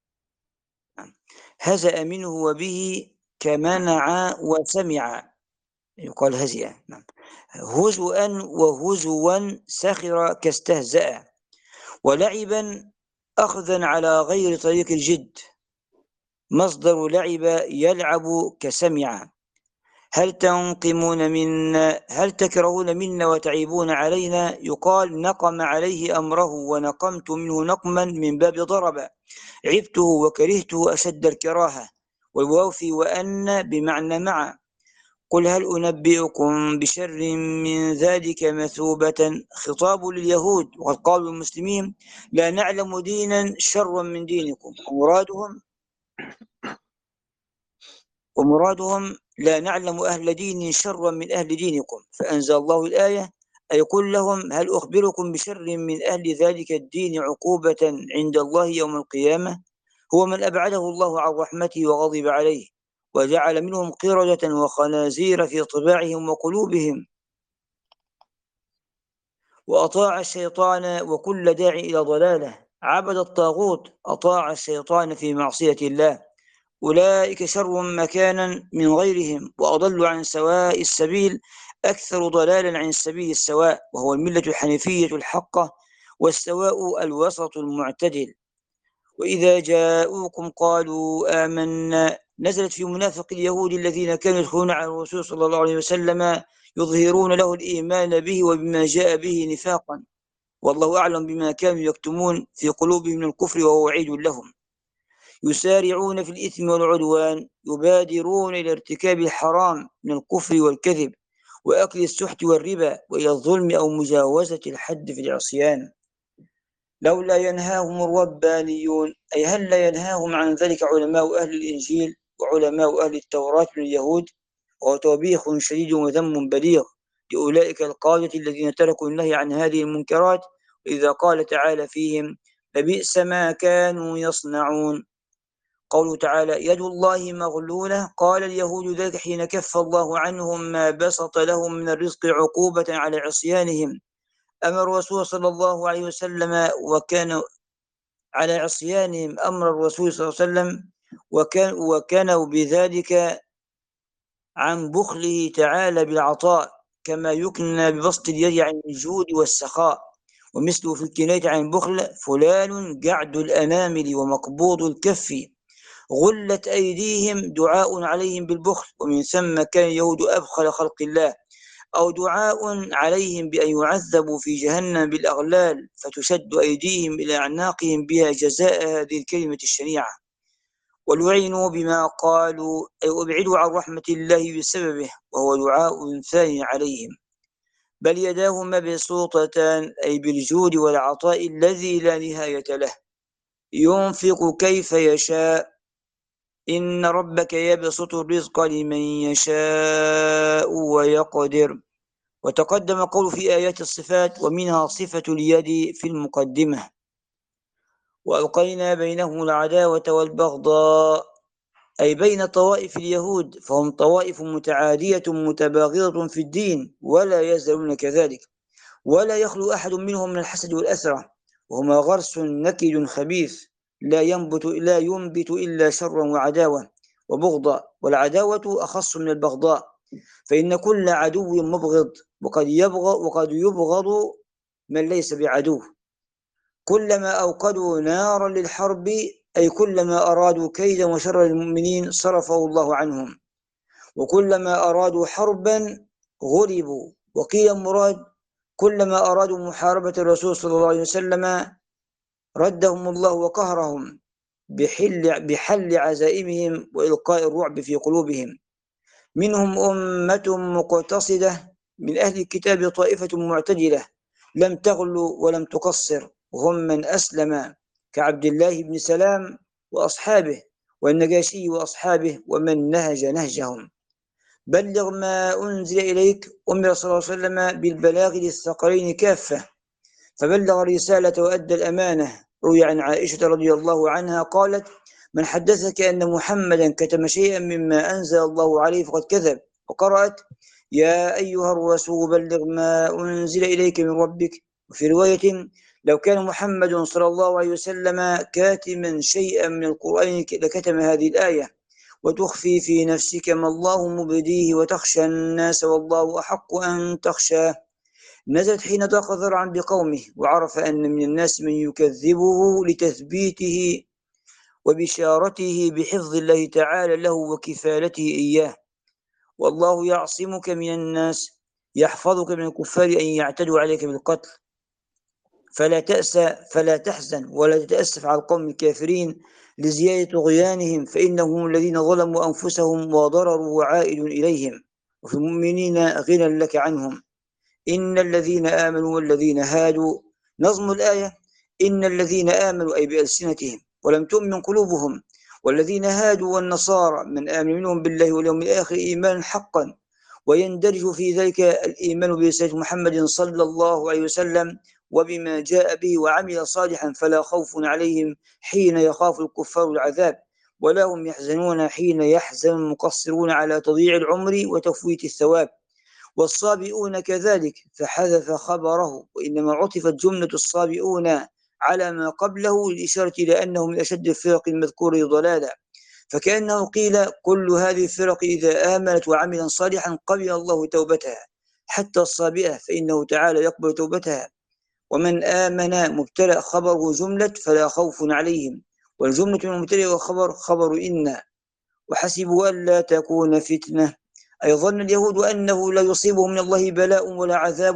هزأ منه وبه كمنع وسمع، يقال هزئ. نعم. هزؤا وهزوا سخر كاستهزأ. ولعبا أخذا على غير طريق الجد، مصدر لعب يلعب كسمع. هل تنقمون منا، هل تكرهون منا وتعيبون علينا، يقال نقم عليه أمره ونقمت منه نقما من باب ضرب، عبته وكرهته أشد الكراهة. والواو في وأن بمعنى مع. قل هل أنبئكم بشر من ذلك مثوبة، خطاب لليهود، وقد قالوا المسلمين لا نعلم دينا شرا من دينكم، ومرادهم لا نعلم أهل دين شرا من أهل دينكم، فأنزل الله الآية أي قل لهم هل أخبركم بشر من أهل ذلك الدين عقوبة عند الله يوم القيامة، هو من أبعده الله عن رحمته وغضب عليه وجعل منهم قردة وخنازير في طباعهم وقلوبهم، وأطاع الشيطان وكل داعي إلى ضلاله، عبد الطاغوت أطاع الشيطان في معصية الله، أولئك شر مكانا من غيرهم وأضل عن سواء السبيل، أكثر ضلالا عن السبيل السواء، وهو الملة الحنيفية الحقة، والسواء الوسط المعتدل. وإذا جاءوكم قالوا آمنا، نزلت في منافق اليهود الذين كانوا يدخلون على الرسول صلى الله عليه وسلم يظهرون له الإيمان به وبما جاء به نفاقا، والله أعلم بما كانوا يكتمون في قلوبهم من الكفر وهو وعيد لهم. يسارعون في الإثم والعدوان، يبادرون إلى ارتكاب الحرام من الكفر والكذب وأكل السحت والربا وإلى الظلم أو مجاوزة الحد في العصيان. لولا ينهاهم الربانيون، أي هل لا ينهاهم عن ذلك علماء أهل الإنجيل وعلماء أهل التوراة من اليهود؟ وهو توبيخ شديد وذم بليغ لأولئك القادة الذين تركوا النهي عن هذه المنكرات. وإذا قال تعالى فيهم لبئس ما كانوا يصنعون. قوله تعالى يد الله مغلولة، قال اليهود ذلك حين كف الله عنهم ما بسط لهم من الرزق عقوبة على عصيانهم. أمر الرسول صلى الله عليه وسلم وكان على عصيانهم أمر الرسول صلى الله عليه وسلم وكانوا بذلك عن بخله تعالى بالعطاء، كما يكنى ببسط اليد عن الجود والسخاء. ومثله في الكناية عن البخل فلان قعد الأنامل ومقبوض الكف، غلت أيديهم دعاء عليهم بالبخل، ومن ثم كان اليهود أبخل خلق الله، أو دعاء عليهم بأن يعذبوا في جهنم بالأغلال فتشد أيديهم إلى أعناقهم بها جزاء هذه الكلمة الشنيعة. ولعنوا بما قالوا أي أبعدوا عن رحمة الله بسببه، وهو دعاء ثاني عليهم. بل يداه مبسوطتان أي بالجود والعطاء الذي لا نهاية له، ينفق كيف يشاء، إن ربك يبسط الرزق لمن يشاء ويقدر. وتقدم قول في آيات الصفات ومنها صفة اليد في المقدمة. وألقينا بينهم العداوة والبغضاء أي بين طوائف اليهود، فهم طوائف متعادية متباغضة في الدين ولا يزالون كذلك، ولا يخلو أحد منهم من الحسد والأسرة، وهما غرس نكد خبيث لا ينبت إلا شرا وعداوة وبغضا، والعداوة أخص من البغضاء، فإن كل عدو مبغض، وقد يبغض من ليس بعدو. كلما أوقدوا نارا للحرب، أي كلما أرادوا كيدا وشر المؤمنين صرفه الله عنهم، وكلما أرادوا حربا غلبوا. وقيل مراد كلما أرادوا محاربة الرسول صلى الله عليه وسلم ردهم الله وقهرهم بحل عزائمهم وإلقاء الرعب في قلوبهم. منهم أمة مقتصدة، من أهل الكتاب طائفة معتدلة لم تغلو ولم تقصر، وهم من أسلم كعبد الله بن سلام وأصحابه، والنجاشي وأصحابه، ومن نهج نهجهم. بلغ ما أنزل إليك، أمر صلى الله عليه وسلم بالبلاغ للثقلين كافة، فبلغ الرسالة وأدى الأمانة. روي عن عائشة رضي الله عنها قالت: من حدثك أن محمدا كتم شيئا مما أنزل الله عليه فقد كذب. وقرأت: يا أيها الرسول بلغ ما أنزل إليك من ربك. وفي رواية: لو كان محمد صلى الله عليه وسلم كاتما شيئا من القرآن لكتم هذه الآية، وتخفي في نفسك ما الله مبديه وتخشى الناس والله أحق أن تخشاه. نزلت حين ضاق ذرعا بقومه، وعرف أن من الناس من يكذبه لتثبيته وبشارته بحفظ الله تعالى له وكفالته إياه. والله يعصمك من الناس، يحفظك من الكفار أن يعتدوا عليك بالقتل. فلا تحزن ولا تتأسف على القوم الكافرين لزيادة طغيانهم، فإنهم الذين ظلموا أنفسهم وضرروا وعائد إليهم، وفي المؤمنين غنى لك عنهم. إن الذين آمنوا والذين هادوا، نظم الآية: إن الذين آمنوا أي بألسنتهم ولم تؤمن قلوبهم، والذين هادوا والنصارى من آمن منهم بالله واليوم الآخر إيمانا حقا، ويندرج في ذلك الإيمان برسالة محمد صلى الله عليه وسلم وبما جاء به وعمل صالحا، فلا خوف عليهم حين يخاف الكفار العذاب، ولا هم يحزنون حين يحزن المقصرون على تضييع العمر وتفويت الثواب. والصابئون كذلك، فحذف خبره، وإنما عطفت جملة الصابئون على ما قبله للإشارة إلى أنه من أشد الفرق المذكورة ضلالا، فكأنه قيل كل هذه الفرق إذا آمنت وعملا صالحا قبل الله توبتها، حتى الصابئة فإنه تعالى يقبل توبتها. ومن آمن مبتدأ خبره جملة فلا خوف عليهم، والجملة من المبتدأ والخبر خبر إن. وحسبوا ألا تكون فتنة، أي ظن اليهود أنه لا يصيبهم من الله بلاء ولا عذاب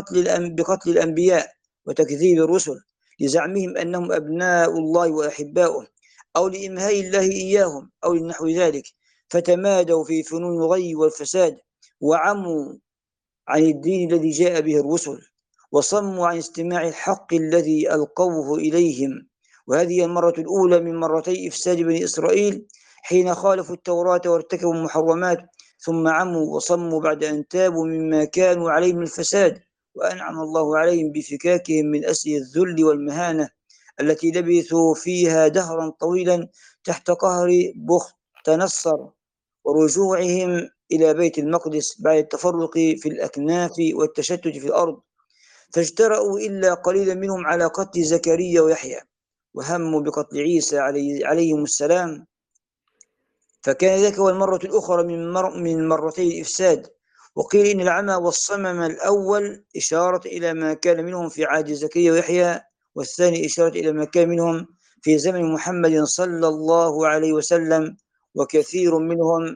بقتل الأنبياء وتكذيب الرسل، لزعمهم أنهم أبناء الله وأحباؤه، أو لإمهاء الله إياهم، أو لنحو ذلك، فتمادوا في فنون الغي والفساد، وعموا عن الدين الذي جاء به الرسل، وصموا عن استماع الحق الذي ألقوه إليهم. وهذه المرة الأولى من مرتي إفساد بني إسرائيل حين خالفوا التوراة وارتكبوا المحرمات، ثم عموا وصموا بعد أن تابوا مما كانوا عليه من الفساد، وأنعم الله عليهم بفكاكهم من أسر الذل والمهانة التي لبثوا فيها دهرا طويلا تحت قهر بخت نصر، ورجوعهم إلى بيت المقدس بعد التفرق في الأكناف والتشتت في الأرض، فاجترأوا إلا قليلا منهم على قتل زكريا ويحيى، وهموا بقتل عيسى عليهم السلام. فكان ذلك هو المرة الأخرى من مرتي الإفساد. وقيل إن العمى والصمم الأول إشارة إلى ما كان منهم في عهد زكريا ويحيى، والثاني إشارة إلى ما كان منهم في زمن محمد صلى الله عليه وسلم، وكثير منهم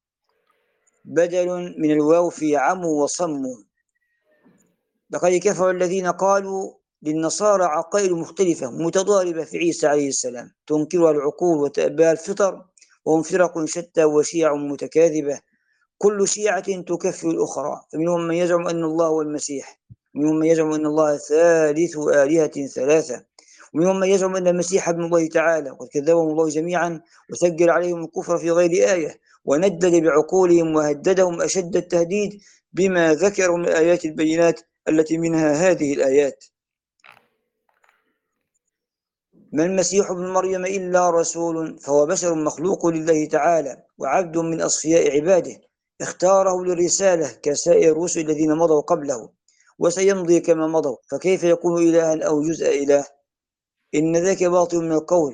بدل من الواو في عموا وصموا. لقد كفر الذين قالوا للنصارى عقائد مختلفة متضاربة في عيسى عليه السلام تنكرها العقول وتأباها الفطر، وهم فرق شتى وشيع متكاذبة كل شيعة تكفر الأخرى، فمنهم من يزعم أن الله هو المسيح، ومنهم من يزعم أن الله ثالث آلهة ثلاثة، ومنهم من يزعم أن المسيح ابن الله تعالى، وقد كذبهم الله جميعا وسجل عليهم الكفر في غير آية، وندد بعقولهم وهددهم أشد التهديد بما ذكروا من الآيات البينات التي منها هذه الآيات. ما المسيح ابن مريم إلا رسول، فهو بشر مخلوق لله تعالى وعبد من أصفياء عباده، اختاره للرسالة كسائر الرسل الذين مضوا قبله وسيمضي كما مضوا، فكيف يكون إلها أو جزء إله؟ إن ذاك باطل من القول.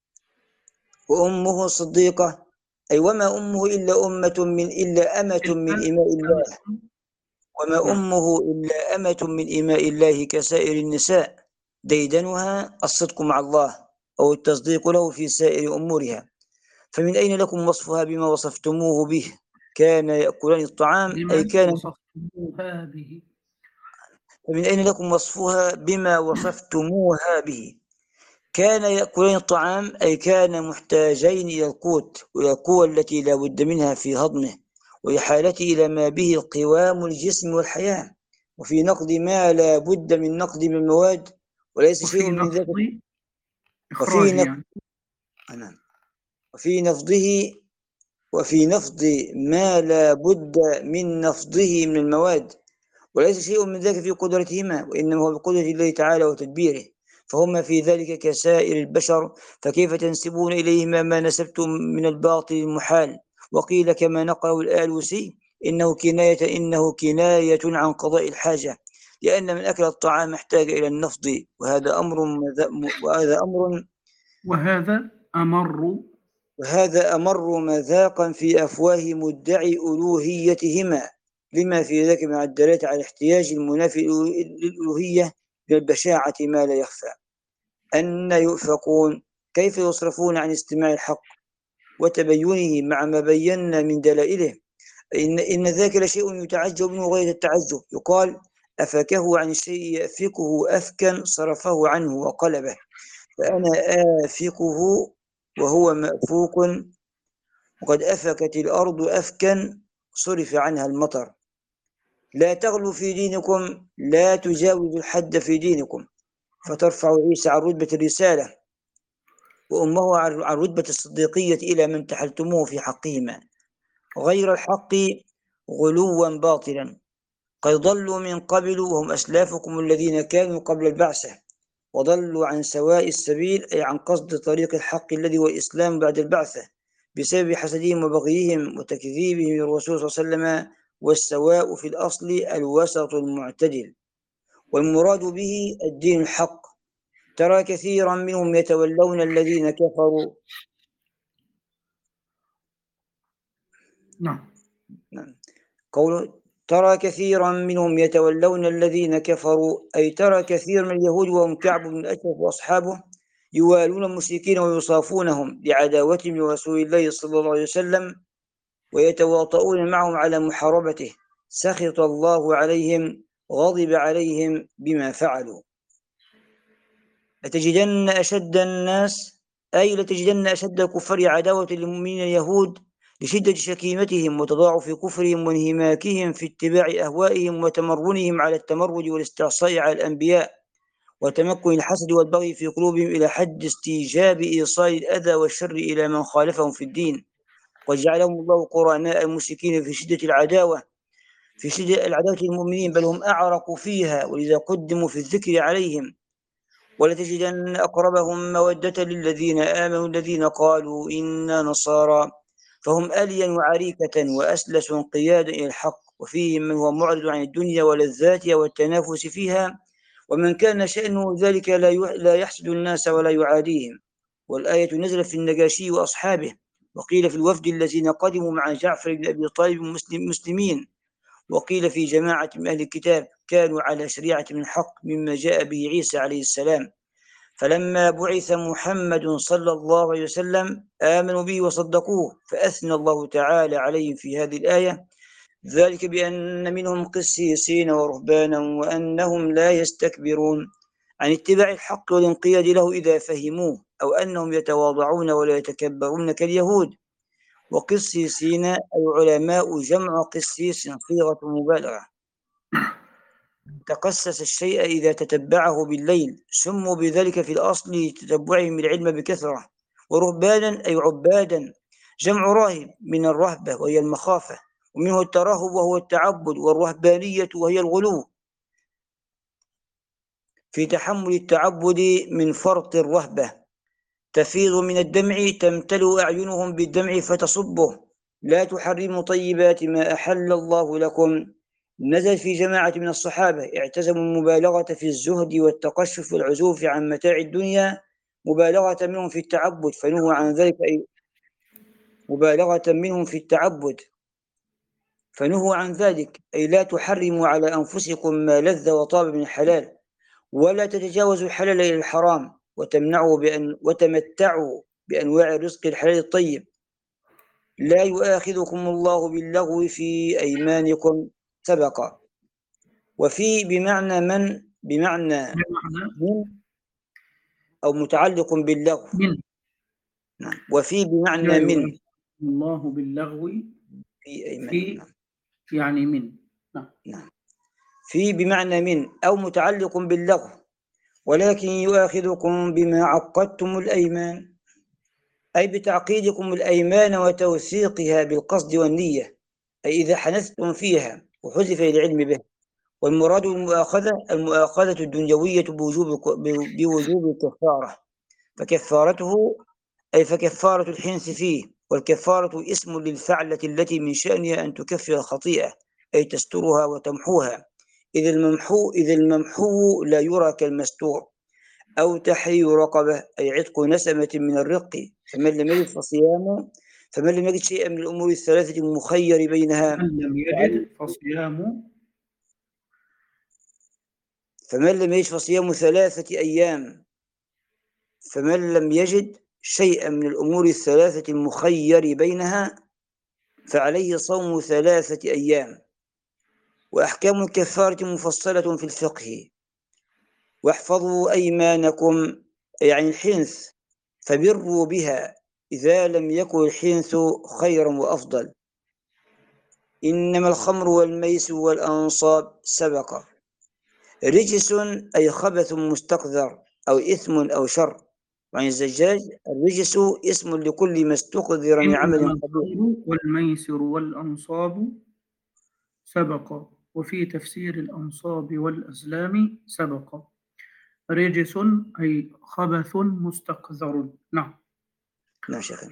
وأمه صديقة، أي وما أمه إلا أمة من إماء الله، وما أمه إلا أمة من إماء الله كسائر النساء، ديدنها الصدق مع الله أو التصديق له في سائر أمورها. فمن أين لكم وصفها بما وصفتموه به؟ كان يأكلان الطعام أي كان وصفتموها به. فمن أين لكم وصفها بما وصفتموها به؟ كان يأكلان الطعام أي كان محتاجين إلى القوت وإلى القوة التي لا بد منها في هضمه، وإحالته إلى ما به قوام الجسم والحياة، وفي نقد ما لا بد من نقد من المواد، وليس شيء من ذلك. إخراج وفي نفض ما لا بد من نفضه من المواد، وليس شيء من ذلك في قدرتهما، وإنما هو بقدرة الله تعالى وتدبيره، فهما في ذلك كسائر البشر. فكيف تنسبون إليهما ما نسبتم من الباطل المحال؟ وقيل كما نقل الآلوسي إنه كناية عن قضاء الحاجة، لأن من أكل الطعام احتاج إلى النفض، وهذا أمر مذاقا في أفواه مدعي ألوهيتهما، لما في ذلك من الدلالة على احتياج المنافي للألوهية بالبشاعة ما لا يخفى. أن يؤفكون؟ كيف يصرفون عن استماع الحق وتبينه مع ما بينا من دلائله؟ إن ذاك لشيء يتعجب منه غاية التعجب. يقال أفكه عن الشيء يأفكه أفكا صرفه عنه وقلبه، فأنا آفكه وهو مأفوك، وقد أفكت الأرض أفكا صرف عنها المطر. لا تغلوا في دينكم، لا تجاوزوا الحد في دينكم، فترفع عيسى عن رتبة الرسالة وأمه عن رتبة الصديقية إلى من تحلتموه في حقهما غير الحق غلوا باطلا. قد ضلوا من قبل وهم أسلافكم الذين كانوا قبل البعثة، وضلوا عن سواء السبيل أي عن قصد طريق الحق الذي هو الإسلام بعد البعثة، بسبب حسدهم وبغيهم وتكذيبهم للرسول صلى الله عليه وسلم. والسواء في الأصل الوسط المعتدل، والمراد به الدين الحق. ترى كثيرا منهم يتولون الذين كفروا. قول ترى كثيرا منهم يتولون الذين كفروا، أي ترى كثير من اليهود وهم كعب بن الأشرف وأصحابه يوالون المشركين ويصافونهم لعداوتهم لرسول الله صلى الله عليه وسلم، ويتواطؤون معهم على محاربته. سخط الله عليهم، غضب عليهم بما فعلوا. لتجدن أشد الكفار عداوة للمؤمنين اليهود لشدة شكيمتهم وتضاعف كفرهم وانهماكهم في اتباع أهوائهم وتمرنهم على التمرد والاستعصاء على الأنبياء، وتمكن الحسد والبغي في قلوبهم إلى حد استيجاب إيصال الأذى والشر إلى من خالفهم في الدين. وجعلهم الله قرناء المشركين في شدة العداوة للمؤمنين، بل هم أعرقوا فيها، ولذا قدموا في الذكر عليهم. ولتجدن أقربهم مودة للذين آمنوا الذين قالوا إنا نصارى، فهم ألين وعريكة وأسلس انقيادا إلى الحق، وفيهم من هو معرض عن الدنيا ولذاتها والتنافس فيها، ومن كان شأنه ذلك لا يحسد الناس ولا يعاديهم. والآية نزلت في النجاشي وأصحابه، وقيل في الوفد الذين قدموا مع جعفر بن أبي طالب مسلمين، وقيل في جماعة من أهل الكتاب كانوا على شريعة من حق مما جاء به عيسى عليه السلام. فلما بعث محمد صلى الله عليه وسلم آمنوا به وصدقوه، فأثنى الله تعالى عليهم في هذه الآية، ذلك بأن منهم قسيسين ورهبانا وأنهم لا يستكبرون عن اتباع الحق والانقياد له إذا فهموه، أو أنهم يتواضعون ولا يتكبرون كاليهود. وقسيسين أي علماء، جمع قسيس صيغة مبالغة. تقسس الشيء إذا تتبعه بالليل، سموا بذلك في الأصل لتتبعهم العلم بكثرة. ورهبانا أي عبادا، جمع راهب من الرهبة وهي المخافة، ومنه الترهب وهو التعبد، والرهبانية وهي الغلو في تحمل التعبد من فرط الرهبة. تفيض من الدمع، تمتلئ أعينهم بالدمع فتصبه. لا تحرموا طيبات ما أحل الله لكم، نزل في جماعة من الصحابة اعتزموا المبالغة في الزهد والتقشف والعزوف عن متاع الدنيا مبالغة منهم في التعبد فنهوا عن ذلك مبالغة منهم في التعبد فنهوا عن ذلك أي لا تحرموا على أنفسكم ما لذ وطاب من الحلال ولا تتجاوزوا الحلال إلى الحرام وتمتعوا بأنواع الرزق الحلال الطيب. لا يؤاخذكم الله باللغو في أيمانكم سبق. وفي بمعنى بمعنى من أو متعلق باللغو. من. نعم. وفي بمعنى لا من يؤاخذكم الله باللغو في أيمانكم. في يعني من. نعم. في بمعنى من أو متعلق باللغو ولكن يؤاخذكم بما عقدتم الأيمان أي بتعقيدكم الأيمان وتوثيقها بالقصد والنية أي إذا حنثتم فيها وحذف العلم به. والمراد المؤاخذة الدنيوية بوجوب الكفارة فكفارة الحنث فيه. والكفارة اسم للفعلة التي من شأنها أن تكفر الخطيئة أي تسترها وتمحوها إذا الممحو لا يرى كالمستور. أو تحرير رقبة أي عتق نسمة من الرق فمن لم يجد شيئا من الأمور الثلاثة المخير بينها فمن لم يجد فصيام 3 أيام فمن لم يجد شيئا من الأمور الثلاثة المخير بينها فعليه صوم 3 أيام. وأحكام الكفارة مفصلة في الفقه. واحفظوا أيمانكم يعني الحنث فبروا بها إذا لم يكن الحنث خيرا وأفضل. إنما الخمر والميسر والأنصاب سبق. رجس أي خبث مستقذر أو إثم أو شر. وعن الزجاج الرجس اسم لكل ما استقذر من عمل قبيح. الخمر والميسر والأنصاب سبق. وفي تفسير الأنصاب والأزلام سبق. رجس أي خبث مستقذر. نعم شيخنا.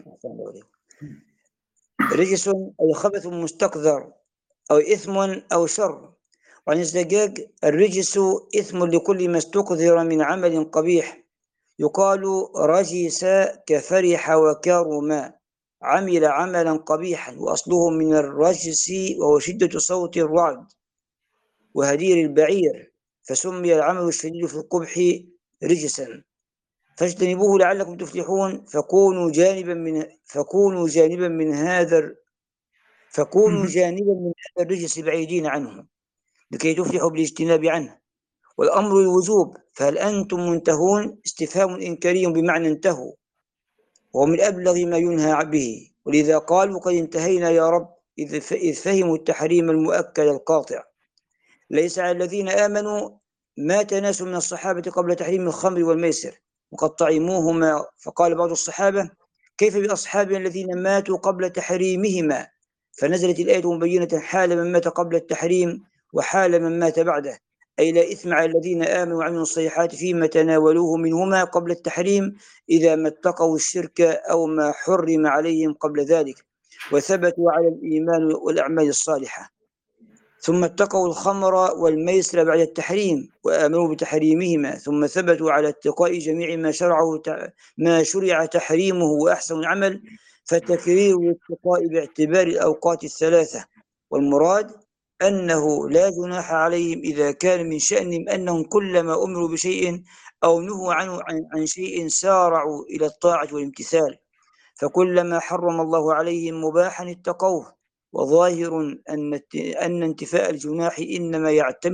رجس أي خبث مستقذر أو إثم أو شر. وعن الزجاج الرجس إثم لكل ما استقذر من عمل قبيح. يقال رجس كفرح وكرم عمل عملا قبيحا وأصله من الرجس وهو شدة صوت الرعد وهدير البعير فسمي العمل الشديد في القبح رجسا فاجتنبوه لعلكم تفلحون. فكونوا جانبا من هذا الرجس بعيدين عنه لكي تفلحوا بالاجتناب عنه. والأمر الوجوب فهل أنتم منتهون استفهام إنكاري بمعنى انتهوا وهو من أبلغ ما ينهى به. ولذا قالوا قد انتهينا يا رب إذ فهموا التحريم المؤكد القاطع. ليس على الذين آمنوا مات ناس من الصحابة قبل تحريم الخمر والميسر وقد طعموهما. فقال بعض الصحابة كيف بأصحابنا الذين ماتوا قبل تحريمهما. فنزلت الآية مبينة حال من مات قبل التحريم وحال من مات بعده أي لا إثم على الذين آمنوا وعملوا الصالحات فيما تناولوه منهما قبل التحريم إذا ما اتقوا الشرك أو ما حرم عليهم قبل ذلك وثبتوا على الإيمان والأعمال الصالحة ثم اتقوا الخمر والميسر بعد التحريم وآمنوا بتحريمهما ثم ثبتوا على اتقاء جميع ما شرع تحريمه وأحسن العمل فتكرير الاتقاء باعتبار الأوقات الثلاثة. والمراد أنه لا جناح عليهم إذا كان من شأنهم أنهم كلما أمروا بشيء أو نهوا عنه عن شيء سارعوا إلى الطاعة والامتثال فكلما حرم الله عليهم مباحا اتقوه. وظاهر أن انتفاء الجناح إنما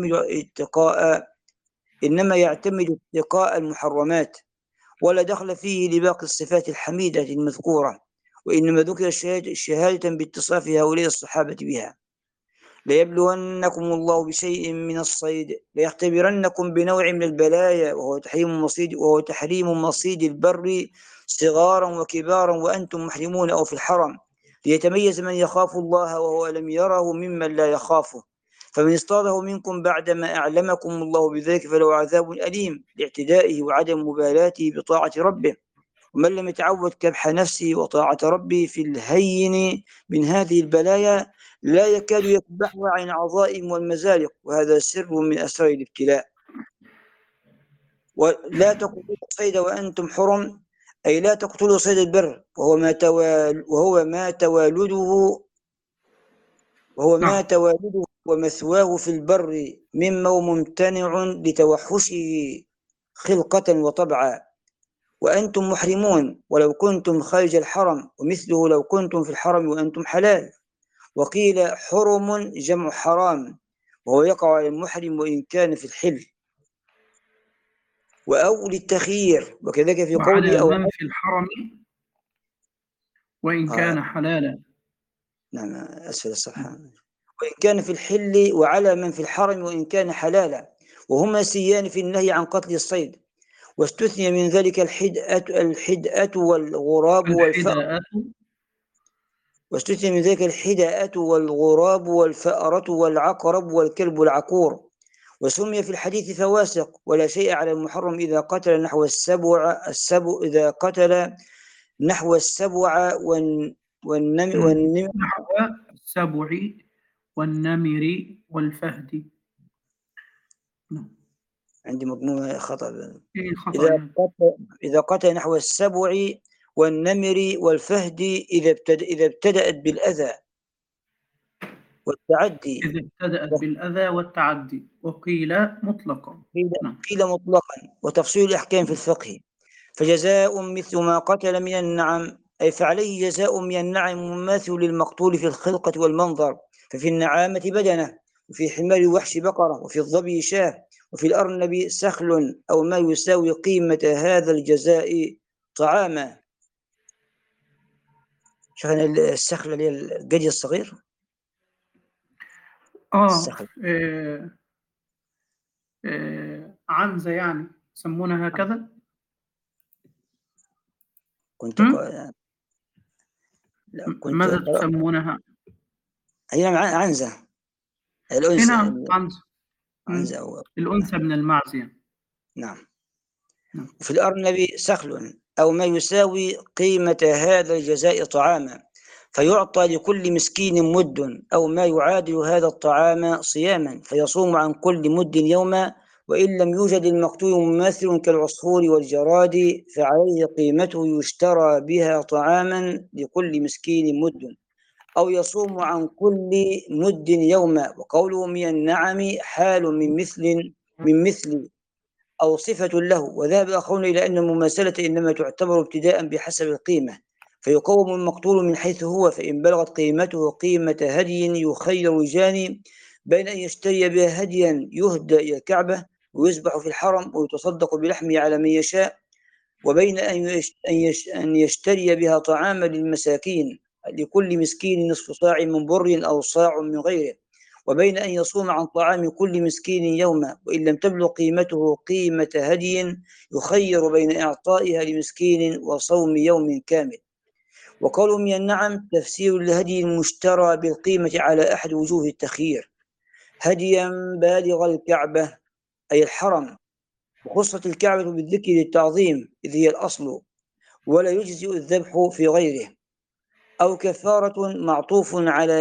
يعتمد اتقاء المحرمات ولا دخل فيه لباقي الصفات الحميدة المذكورة وإنما ذكر الشهادة باتصاف هؤلاء الصحابة بها. ليبلونكم الله بشيء من الصيد ليختبرنكم بنوع من البلايا وهو تحريم مصيد البر صغارا وكبارا وأنتم محرمون أو في الحرم ليتميز من يخاف الله وهو لم يره ممن لا يخافه. فمن اصطاده منكم بعدما أعلمكم الله بذلك فله عذاب أليم لاعتدائه وعدم مبالاته بطاعة ربه. ومن لم يتعود كبح نفسه وطاعة ربه في الهين من هذه البلايا لا يكاد يكبحها عن العظائم والمزالق، وهذا سر من أسرار الابتلاء. ولا تقتلوا الصيد وأنتم حرم، أي لا تقتلوا صيد البر وهو ما توالده ومثواه في البر، مما هو ممتنع لتوحشه خلقة وطبعا، وأنتم محرمون ولو كنتم خارج الحرم، ومثله لو كنتم في الحرم وأنتم حلال. وقيل حرم جمع حرام، وهو يقع على المحرم وإن كان في الحل. وأو للتخيير، وكذلك في قوله وعلى أو من في الحرم وإن كان حلالا. نعم، أسفل الصفحة. وإن كان في الحل، وعلى من في الحرم وإن كان حلالا، وهما سيان في النهي عن قتل الصيد. واستثني من ذلك الحدأة والغراب والفأر. واستثني من ذلك الحدأة والغراب والفأرة والعقرب والكلب العقور. وسمي في الحديث فواسق. ولا شيء على المحرم إذا قتل نحو السبع إذا قتل نحو السبع نحو السبع والنمر والفهد. عندي مضمون خطأ. إذا قتل نحو السبع والنمر والفهد إذا ابتدأت بالأذى والتعدي. إذا ابتدأت بالأذى والتعدي. وقيل مطلقا. قيل مطلقا. وتفصيل الأحكام في الفقه. فجزاء مثل ما قتل من النعم، أي فعليه جزاء من النعم مماثل للمقتول في الخلقة والمنظر. ففي النعامة بدنة، وفي حمار الوحش بقرة، وفي الظبي شاة، وفي الأرنب سخل أو ما يساوي قيمة هذا الجزاء طعاما. شوفنا السخل اللي هي القدي الصغير. عنزة يعني يسمونها هكذا. ماذا تسمونها؟ هي عنزة. الأنثى. نعم، عنزة. الأنثى من المعز يعني. نعم. وفي الأرنب سخل أو ما يساوي قيمة هذا الجزاء طعاما، فيعطى لكل مسكين مد أو ما يعادل هذا الطعام صياما، فيصوم عن كل مد يوما. وإن لم يوجد المقتول مماثل كالعصفور والجراد، فعليه قيمته يشترى بها طعاما لكل مسكين مد، أو يصوم عن كل مد يوما. وقوله من النعم حال من مثل أو صفة له. وذهب آخرون إلى أن المماثلة إنما تعتبر ابتداء بحسب القيمة، فيقوم المقتول من حيث هو، فإن بلغت قيمته قيمة هدي يخير الجاني بين أن يشتري بها هديا يهدى إلى الكعبة ويذبح في الحرم ويتصدق بلحمه على من يشاء، وبين أن يشتري بها طعاما للمساكين لكل مسكين نصف صاع من بر أو صاع من غيره، وبين أن يصوم عن طعام كل مسكين يوما، وإن لم تبلغ قيمته قيمة هدي يخير بين إعطائها لمسكين وصوم يوم كامل. وقالوا من النعم تفسير الهدي المشترى بالقيمة على أحد وجوه التخيير، هديا بالغ الكعبة أي الحرم، وخصت الكعبة بالذكر للتعظيم إذ هي الأصل، ولا يجزئ الذبح في غيره. أو كفارة معطوف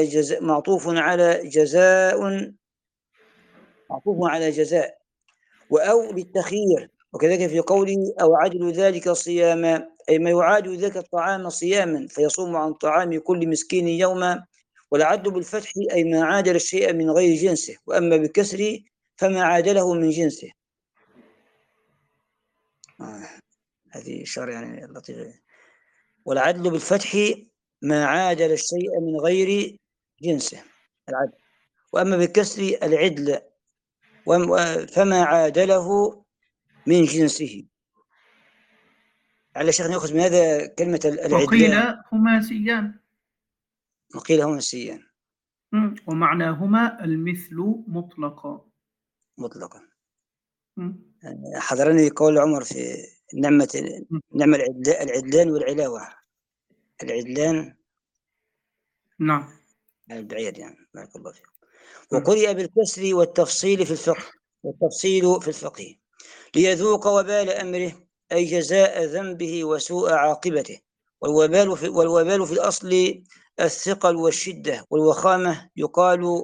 على جزاء. وأو للتخيير، وكذلك في قوله أو عدل ذلك صياما، أي ما يعادل ذلك الطعام صياما، فيصوم عن طعام كل مسكين يوما. والعدل بالفتح أي ما عادل الشيء من غير جنسه، وأما بالكسر فما عادله من جنسه. هذه إشارة يعني لطيفة. والعدل بالفتح ما عادل الشيء من غير جنسه العدل، وأما بالكسر العدل فما عادله من جنسه. على شيخنا يأخذ من هذا كلمة العدلان. وقيل هما سيان. ومعناهما المثل مطلقا. حضرني قول عمر في نعمة العدلان والعلاوة. العدلان نعم البعير يعني. بارك الله فيك. وقرئ بالكسر والتفصيل في الفقه ليذوق وبال أمره، أي جزاء ذنبه وسوء عاقبته. والوبال في الأصل الثقل والشدة والوخامة. يقال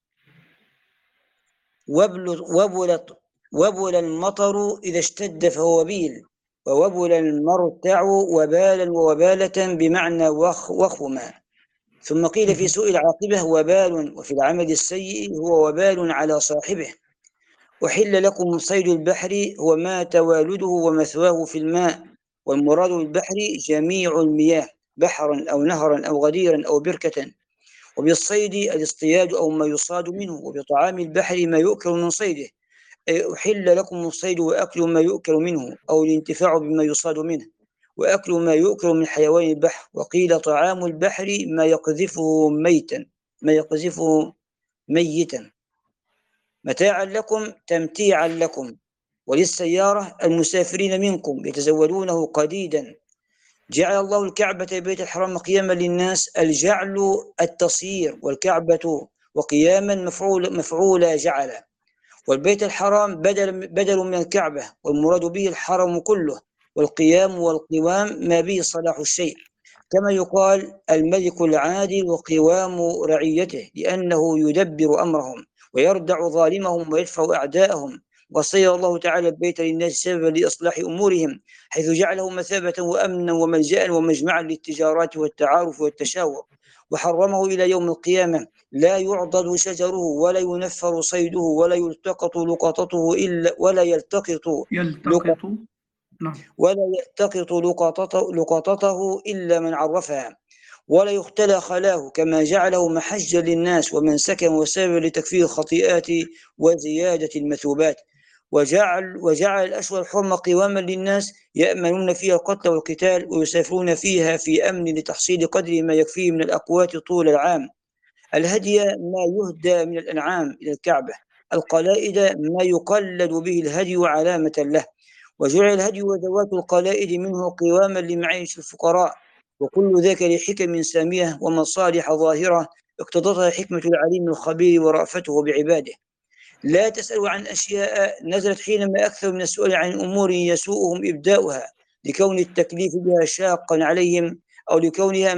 وبل المطر إذا اشتد فهو وبيل، ووبل المرتع وبالا ووبالة بمعنى وخما. ثم قيل في سوء العاقبة وبال، وفي العمل السيء هو وبال على صاحبه. أحل لكم صيد البحر هو ما توالده ومثواه في الماء، والمراد بالبحر جميع المياه، بحرا أو نهرا أو غديرا أو بركة. وبالصيد الاصطياد أو ما يصاد منه، وبطعام البحر ما يؤكل من صيده، أي أحل لكم الصيد وأكل ما يؤكل منه، أو الانتفاع بما يصاد منه، وأكل ما يؤكل من حيوان البحر. وقيل طعام البحر ما يقذفه ميتا متاعا لكم تمتيعا لكم، وللسيارة المسافرين منكم يتزودونه قديدا. جعل الله الكعبة بيت الحرام قياما للناس، الجعل التصيير، والكعبة وقياما مفعول جعل. والبيت الحرام بدل من الكعبة، والمراد به الحرم كله، والقيام والقوام ما به صلاح الشيء. كما يقال الملك العادل وقوام رعيته، لأنه يدبر أمرهم ويردع ظالمهم ويدفع أعداءهم. وصير الله تعالى البيت للناس سببا لإصلاح أمورهم، حيث جعله مثابة وأمنا وملجأ ومجمعا للتجارات والتعارف والتشاور. وحرمه إلى يوم القيامة، لا يعضد شجره ولا ينفر صيده ولا يلتقط لقطته لقطته إلا من عرفها، ولا يختلى خلاه، كما جعله محجا للناس ومن سكن وسببا لتكفير الخطيئات وزيادة المثوبات. وجعل الأشهر الحرمة قواما للناس يأمنون فيها القتل والقتال، ويسافرون فيها في أمن لتحصيل قدر ما يكفيه من الأقوات طول العام. الهدي ما يهدى من الأنعام إلى الكعبة، القلائد ما يقلد به الهدي علامة له. وجعل الهدي وذوات القلائد منه قواما لمعيش الفقراء، وكل ذاك لحكم سامية ومصالح ظاهرة اقتضتها حكمة العليم الخبير ورأفته بعباده. لا تسألوا عن أشياء نزلت حينما أكثر من السؤال عن أمور يسوءهم إبداؤها، لكون التكليف بها شاقا عليهم، أو لكونها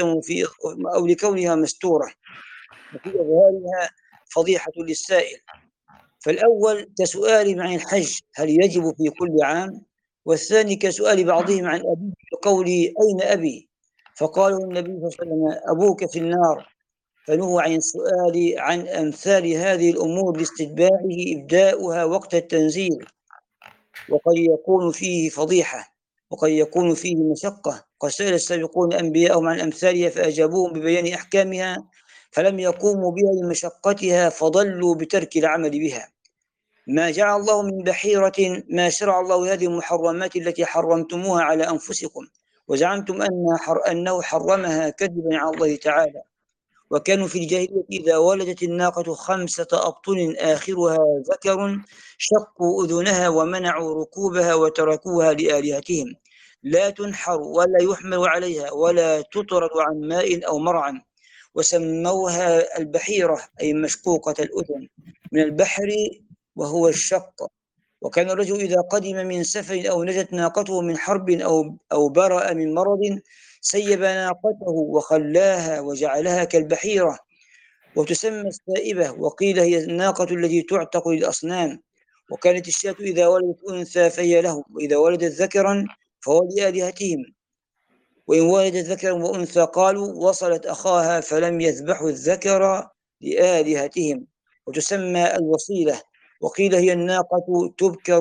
مستورة وفي إظهارها فضيحة للسائل. فالأول كسؤال عن الحج هل يجب في كل عام، والثاني كسؤال بعضهم عن أبيه بقوله أين أبي، فقالوا النبي صلى الله عليه وسلم أبوك في النار، فنهوا عن السؤال عن أمثال هذه الأمور لاستتباعه إبداؤها وقت التنزيل، وقد يكون فيه فضيحة وقد يكون فيه مشقة. قد سأل السابقون أنبياءهم عن أمثالها فأجابوهم ببيان أحكامها، فلم يقوموا بها لمشقتها فضلوا بترك العمل بها. ما جعل الله من بحيرة، ما شرع الله هذه المحرمات التي حرمتموها على أنفسكم، وزعمتم أنه حرمها كذبا على الله تعالى. وكانوا في الجاهلية إذا ولدت الناقة 5 أبطن آخرها ذكر شقوا أذنها ومنعوا ركوبها وتركوها لآلهتهم، لا تنحر ولا يحمل عليها ولا تطرد عن ماء أو مرعى، وسموها البحيرة أي مشقوقة الأذن من البحر وهو الشق. وكان الرجل إذا قدم من سفر أو نجت ناقته من حرب أو برأ من مرض سيب ناقته وخلاها وجعلها كالبحيرة، وتسمى السائبة، وقيل هي الناقة التي تعتق للأصنام. وكانت الشاة إذا ولدت أنثى فهي لهم، وإذا ولدت ذكرا فهو لآلهتهم، وإن ولدت ذكرا وأنثى قالوا وصلت أخاها فلم يذبحوا الذكر لآلهتهم. وتسمى الوصيلة، وقيل هي الناقة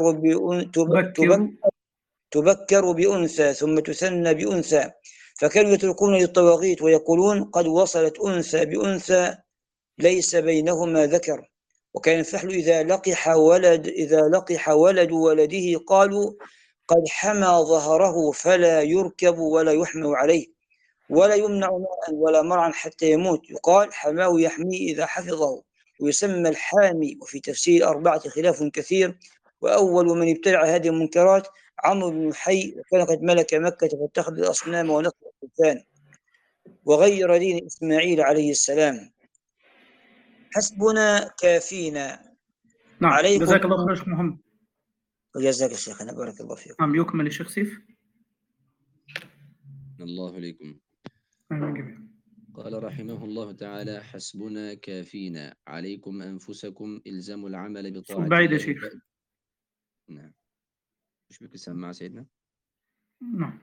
تبكر بأنثى ثم تثنى بأنثى، فكانوا يتركون للطواغيت ويقولون قد وصلت أنثى بأنثى ليس بينهما ذكر. وكان الفحل إذا لقح ولد ولده قالوا قد حمى ظهره فلا يركب ولا يحمل عليه ولا يمنع ماء ولا مرعا حتى يموت، يقال حماه يحميه إذا حفظه. ويسمى الحامي. وفي تفسير الأربعة خلاف كثير، وأول من ابتدع هذه المنكرات عمرو بن حي، وكان قد ملك مكة فاتخذ الأصنام ونصب الأوثان وغير دين إسماعيل عليه السلام. حسبنا كافينا. نعم. عليكم جزاك الله خير شيخ محمد. وجزاك شيخنا بارك الله فيكم. نعم. يكمل الشيخ سيف. الله عليكم. آمين جميعا. قال رحمه الله تعالى: حسبنا كافينا، عليكم أنفسكم، إلزموا العمل صوت بطاعة بعيد يا الله. شيخ. نعم، مش بك سماعة سيدنا؟ نعم.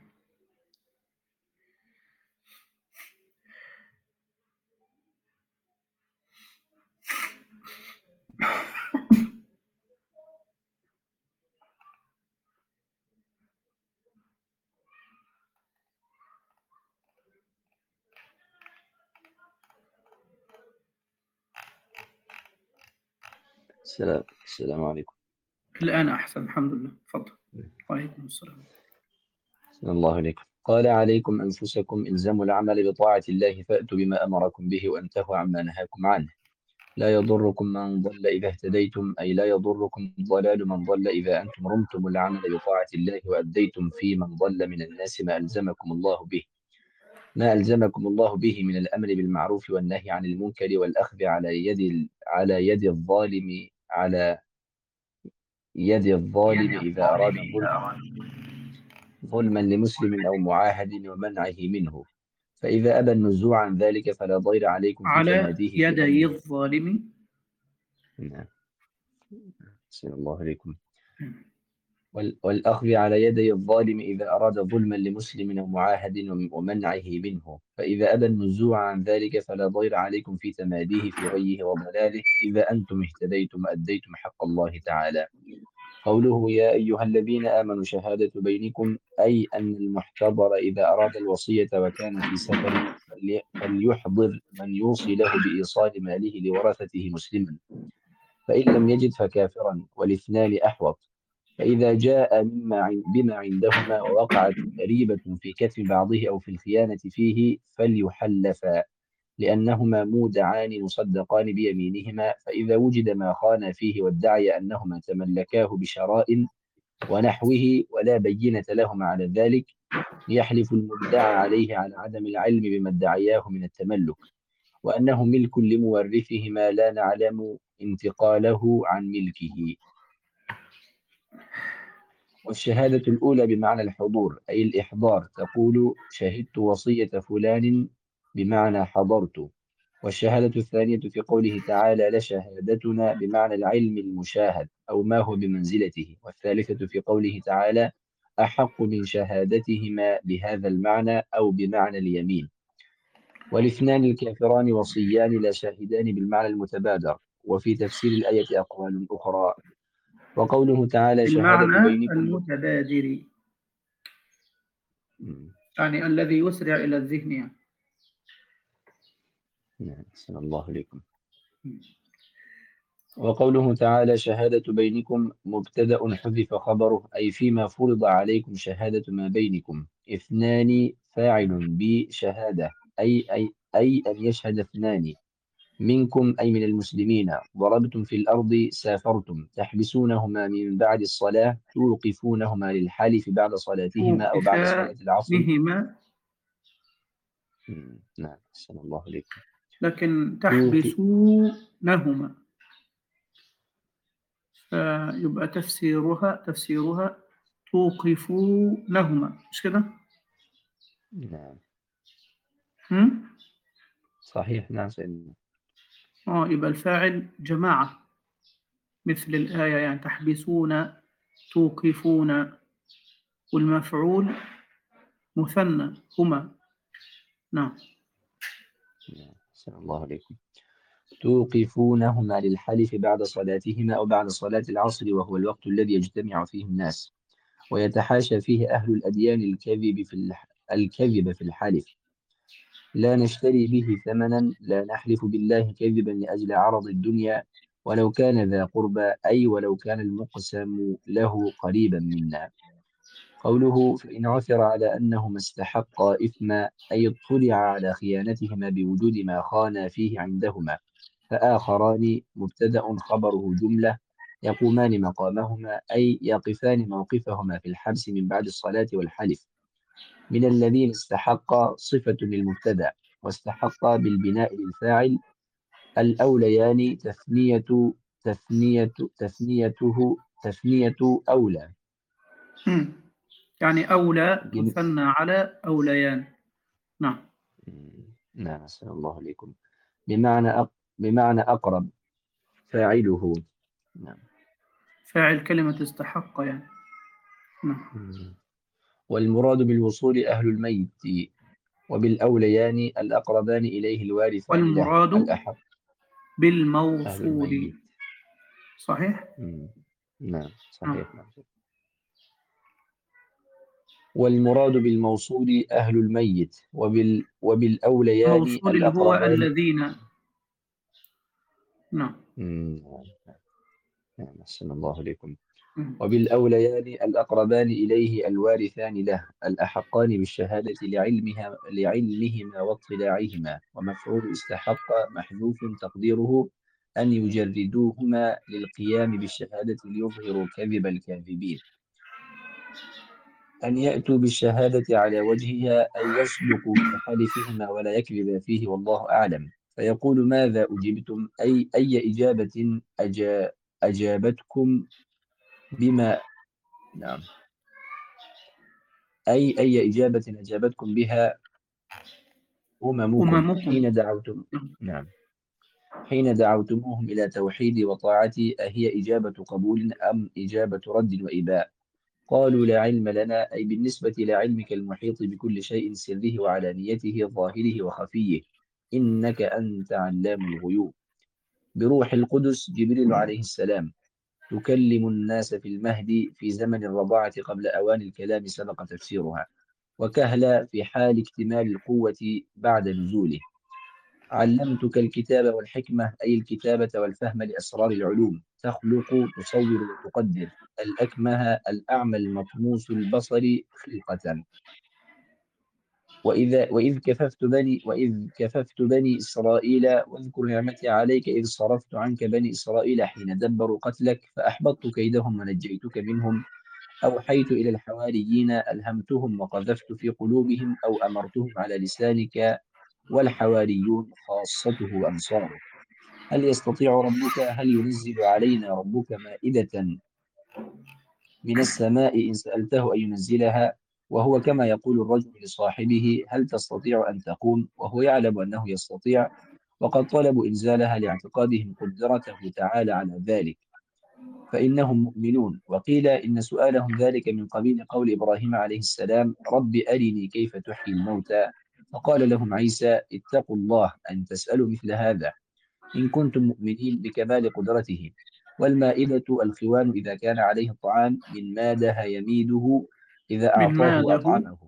السلام عليكم. الآن أحسن الحمد لله. تفضل. وعليكم السلام. السلام الله عليكم. قال: عليكم أنفسكم، إلزموا العمل بطاعة الله، فأتوا بما أمركم به وانتهوا عما نهاكم عنه. لا يضركم من ضل إذا اهتديتم، أي لا يضركم ضلال من ضل إذا أنتم رمتم العمل بطاعة الله وأديتم في من ضل من الناس ما ألزمكم الله به من الأمر بالمعروف والنهي عن المنكر والأخذ على يد الظالم إذا أراد ظلما لمسلم أو معاهد ومنعه منه، فإذا أبى النزوع عن ذلك فلا ضير عليكم في على تماديه في يدي غيه. الظالم. نعم. السلام الله عليكم. والأخذ على يدي الظالم إذا أراد ظلما لمسلم أو معاهد ومنعه منه، فإذا أبى النزوع عن ذلك فلا ضير عليكم في تماديه في غيه وضلاله إذا أنتم اهتديتم وأديتم حق الله تعالى. قوله: يا أيها الذين آمنوا شهادة بينكم، أي أن المحتضر إذا أراد الوصية وكان في سفر فليحضر من يوصي له بإيصال ماله لورثته مسلما، فإن لم يجد فكافرا، والاثنان أحوط. فإذا جاء بما عندهما ووقعت ريبة في كتم بعضه أو في الخيانة فيه فليحلفا، لأنهما مودعان مصدقان بيمينهما. فإذا وجد ما خان فيه وادعي أنهما تملكاه بشراء ونحوه ولا بينة لهما على ذلك، يحلف المدعى عليه على عدم العلم بما ادعياه من التملك، وأنه ملك لمورثهما لا نعلم انتقاله عن ملكه. والشهادة الأولى بمعنى الحضور، أي الإحضار، تقول: شهدت وصية فلان، بمعنى حضرت. والشهادة الثانية في قوله تعالى: لشهادتنا، بمعنى العلم المشاهد أو ما هو بمنزلته. والثالثة في قوله تعالى: أحق من شهادتهما، بهذا المعنى أو بمعنى اليمين. والاثنان الكافران وصيان لا شاهدان بالمعنى المتبادر. وفي تفسير الآية أقوال أخرى. وقوله تعالى: شهادة المعنى بينكم. المتبادر، يعني الذي يسرع إلى الذهن يعني. نعم، أحسن الله عليكم. وقوله تعالى: شهادة بينكم، مبتدأ حذف خبره، أي فيما فرض عليكم شهادة ما بينكم. اثنان فاعل بشهادة، أي أن يشهد اثنان منكم، أي من المسلمين. ضربتم في الأرض، سافرتم. تحبسونهما من بعد الصلاة، توقفونهما للحلف بعد صلاتهما أو بعد صلاة العصر. بهما. نعم، أحسن الله عليكم. لكن تحبسونهما فيبقى تفسيرها توقفونهما، مش كده؟ نعم. صحيح. نعم سيدنا. يبقى الفاعل جماعة مثل الآية، يعني تحبسون، توقفون، والمفعول مثنى هما. نعم. أحسن الله عليكم. توقفونهما للحلف بعد صلاتهما أو بعد صلاة العصر، وهو الوقت الذي يجتمع فيه الناس ويتحاشى فيه أهل الأديان الكذب في الحلف. لا نشتري به ثمنا، لا نحلف بالله كذبا لأجل عرض الدنيا، ولو كان ذا قربى، أي ولو كان المقسم له قريبا منا. قوله: فإن عثر على أنهما استحقا إثما، أي اطلع على خيانتهما بوجود ما خانا فيه عندهما. فآخران مبتدأ خبره جملة، يقومان مقامهما، أي يقفان موقفهما في الحبس من بعد الصلاة والحلف. من الذين استحق صفة للمبتدأ، واستحق بالبناء للفاعل. الأوليان تثنية أولى، يعني أولى مثنى على أوليان. نعم. نعم أحسن الله عليكم. بمعنى أقرب، فاعله. نعم. فاعل كلمة استحق يعني. نعم. والمراد بالوصول أهل الميت، وبالأوليان الأقربان إليه الوارثان له والمراد الأحق أهل بالموصول. الميت. صحيح. نعم نعم. صحيح. نعم. والمراد بالموصول أهل الميت وبالأوليان الموصول اللي هو الأقربان. الذين. نعم. نعم أحسن الله عليكم. مم. وبالأوليان الأقربان إليه الوارثان له الأحقان بالشهادة لعلمهما واطلاعهما. ومفعول استحق محذوف تقديره أن يجردوهما للقيام بالشهادة ليظهروا كذب الكاذبين. أن يأتوا بالشهادة على وجهها أي يصدقوا في حلفهما ولا يكذب فيه، والله أعلم. فيقول ماذا أجبتم، أي إجابة أجابتكم بما نعم أي إجابة أجابتكم بها أممكم أممكم. نعم حين دعوتموهم إلى توحيدي وطاعتي، أهي إجابة قبول أم إجابة رد وإباء؟ قالوا لا علم لنا، أي بالنسبة لعلمك المحيط بكل شيء، سره وعلانيته ظاهره وخفيه، إنك أنت علام الغيوب. بروح القدس جبريل عليه السلام. تكلم الناس في المهد في زمن الرضاعة قبل أوان الكلام، سبق تفسيرها. وكهلا في حال اكتمال القوة بعد نزوله. علمتك الكتاب والحكمة، أي الكتابة والفهم لأسرار العلوم. تخلق تصور وتقدر. الأكمه الأعمى المطموس البصر خلقة. وإذ كففت بني إسرائيل واذكر نعمتي عليك إذ صرفت عنك بني إسرائيل حين دبروا قتلك فأحبطت كيدهم ونجيتك منهم. أوحيت إلى الحواريين ألهمتهم وقذفت في قلوبهم أو أمرتهم على لسانك. والحواريون خاصته وأنصاره. هل يستطيع ربك، هل ينزل علينا ربك مائدة من السماء إن سألته أن ينزلها؟ وهو كما يقول الرجل لصاحبه هل تستطيع أن تقوم، وهو يعلم أنه يستطيع، وقد طلبوا إنزالها لاعتقادهم قدرته تعالى على ذلك، فإنهم مؤمنون. وقيل إن سؤالهم ذلك من قبيل قول إبراهيم عليه السلام رب أرني كيف تحيي الموتى، فقال لهم عيسى اتقوا الله أن تسألوا مثل هذا إن كنتم مؤمنين بكمال قدرته. والمائدة الخوان إذا كان عليه الطعام، من ماده يميده إذا من أعطاه ماله. أطعمه.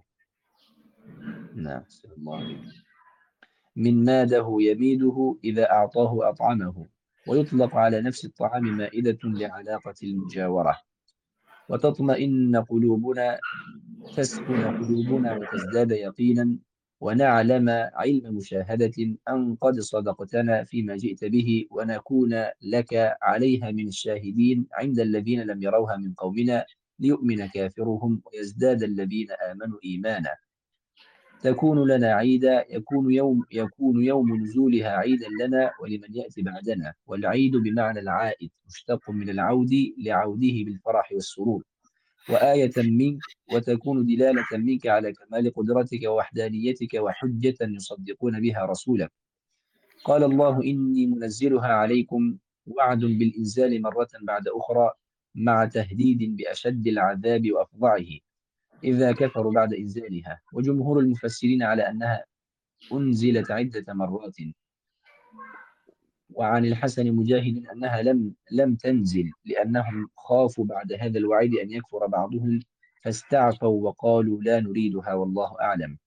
نعم صلى الله عليه. من ماده يميده إذا أعطاه أطعمه. ويطلق على نفس الطعام مائدة لعلاقة المجاورة. وتطمئن قلوبنا، تسكن قلوبنا وتزداد يقينا، ونعلم علم مشاهدة أن قد صدقتنا فيما جئت به، ونكون لك عليها من الشاهدين عند الذين لم يروها من قومنا، ليؤمن كافرهم ويزداد الذين آمنوا إيمانا. تكون لنا عيدا، يكون يوم نزولها عيدا لنا ولمن يأتي بعدنا. والعيد بمعنى العائد، مشتق من العود لعوده بالفرح والسرور. وآية منك، وتكون دلالة منك على كمال قدرتك ووحدانيتك وحجة يصدقون بها رسولك. قال الله إني منزلها عليكم، وعد بالإنزال مرة بعد أخرى، مع تهديد بأشد العذاب وأفظعه إذا كفروا بعد إنزالها. وجمهور المفسرين على أنها أنزلت عدة مرات. وعن الحسن مجاهد أنها لم تنزل لأنهم خافوا بعد هذا الوعيد أن يكفر بعضهم فاستعفوا وقالوا لا نريدها، والله أعلم.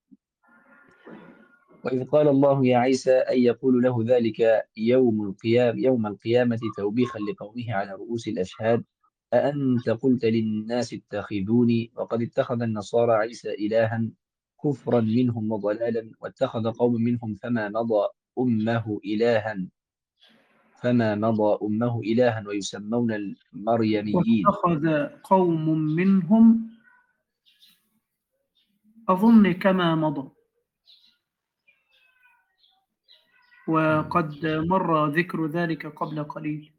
وإذ قال الله يا عيسى أن يقول له ذلك يوم القيامة توبيخا لقومه على رؤوس الأشهاد، أأنت قلت للناس اتخذوني وقد اتخذ النصارى عيسى إلها، كفرا منهم وضلالا. واتخذ قوم منهم فما مضى أمه إلها ويسمون المريميين. واتخذ قوم منهم أظن كما مضى، وقد مر ذكر ذلك قبل قليل.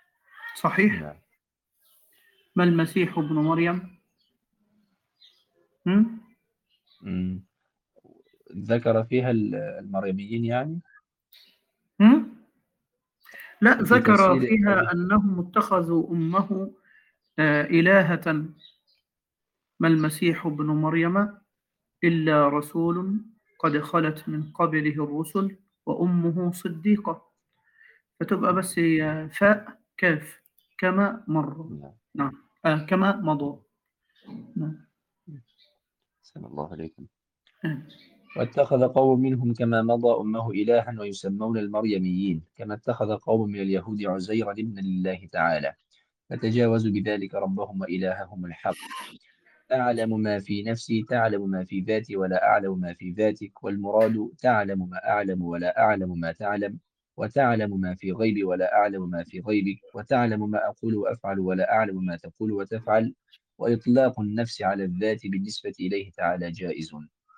صحيح. نعم. ما المسيح ابن مريم هم؟ مم. ذكر فيها المريميين يعني. هم؟ لا، في ذكر تفسير فيها قوله. أنهم اتخذوا أمه إلهة، ما المسيح ابن مريم إلا رسول قد خلت من قبله الرسل وأمه صديقة، فتبقى بس هي فاء كاف كما مر. نعم. نعم. كما مضى. نعم. أحسن الله عليكم. آه. واتخذ قوم منهم كما مضى أمه إلها ويسمون المريميين، كما اتخذ قوم من اليهود عزيرا ابنا لله تعالى، فتجاوزوا بذلك ربهم وإلههم الحق. أعلم ما في نفسي تعلم ما في ذاتي ولا أعلم ما في ذاتك، والمراد تعلم ما أعلم ولا أعلم ما تعلم، وتعلم ما في غيبي ولا أعلم ما في غيبك، وتعلم ما أقول وأفعل ولا أعلم ما تقول وتفعل. وإطلاق النفس على الذات بالنسبة إليه تعالى جائز.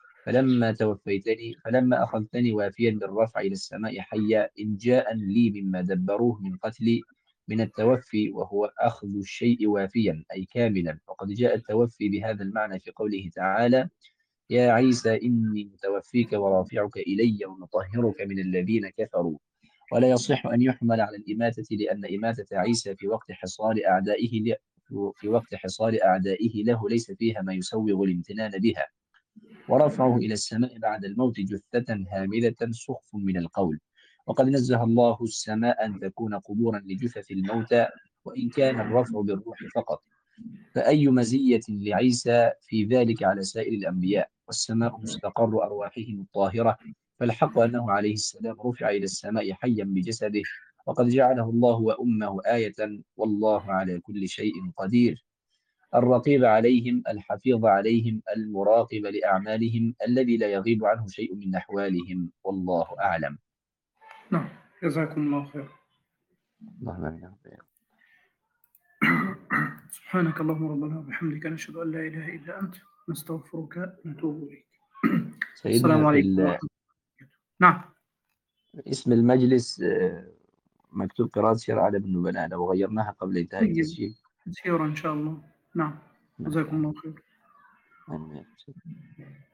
فلما أخذتني وافيا بالرفع إلى السماء حيا إنجاء لي مما دبروه من قتلي من التوفي، وهو أخذ الشيء وافيا أي كاملا. وقد جاء التوفي بهذا المعنى في قوله تعالى: يا عيسى إني متوفيك ورافعك إلي ومطهرك من الذين كفروا. ولا يصح أن يحمل على الإماتة، لأن إماتة عيسى في وقت حصار أعدائه له ليس فيها ما يسوغ الامتنان بها. ورفعه إلى السماء بعد الموت جثة هامدة سخف من القول. وقد نزه الله السماء أن تكون قبورا لجثث الموتى، وإن كان الرفع بالروح فقط. فأي مزية لعيسى في ذلك على سائر الأنبياء؟ والسماء مستقر أرواحهم الطاهرة، فالحق أنه عليه السلام رفع إلى السماء حيا بجسده، وقد جعله الله وأمه آية، والله على كل شيء قدير. الرقيب عليهم، الحفيظ عليهم، المراقب لأعمالهم، الذي لا يغيب عنه شيء من أحوالهم، والله أعلم. نعم، جزاكم الله خير. اللهم آمين. سبحانك اللهم ربنا وبحمدك، نشهد أن لا إله إلا أنت، نستغفرك ونتوب إليك. السلام سيدنا عليكم ورحمة الله وبركاته. نعم. اسم المجلس مكتوب قراءة سير أعلام النبلاء، لو غيرناها قبل انتهاء طيب، التسجيل. سيرا إن شاء الله. نعم، جزاكم الله خير. آمين.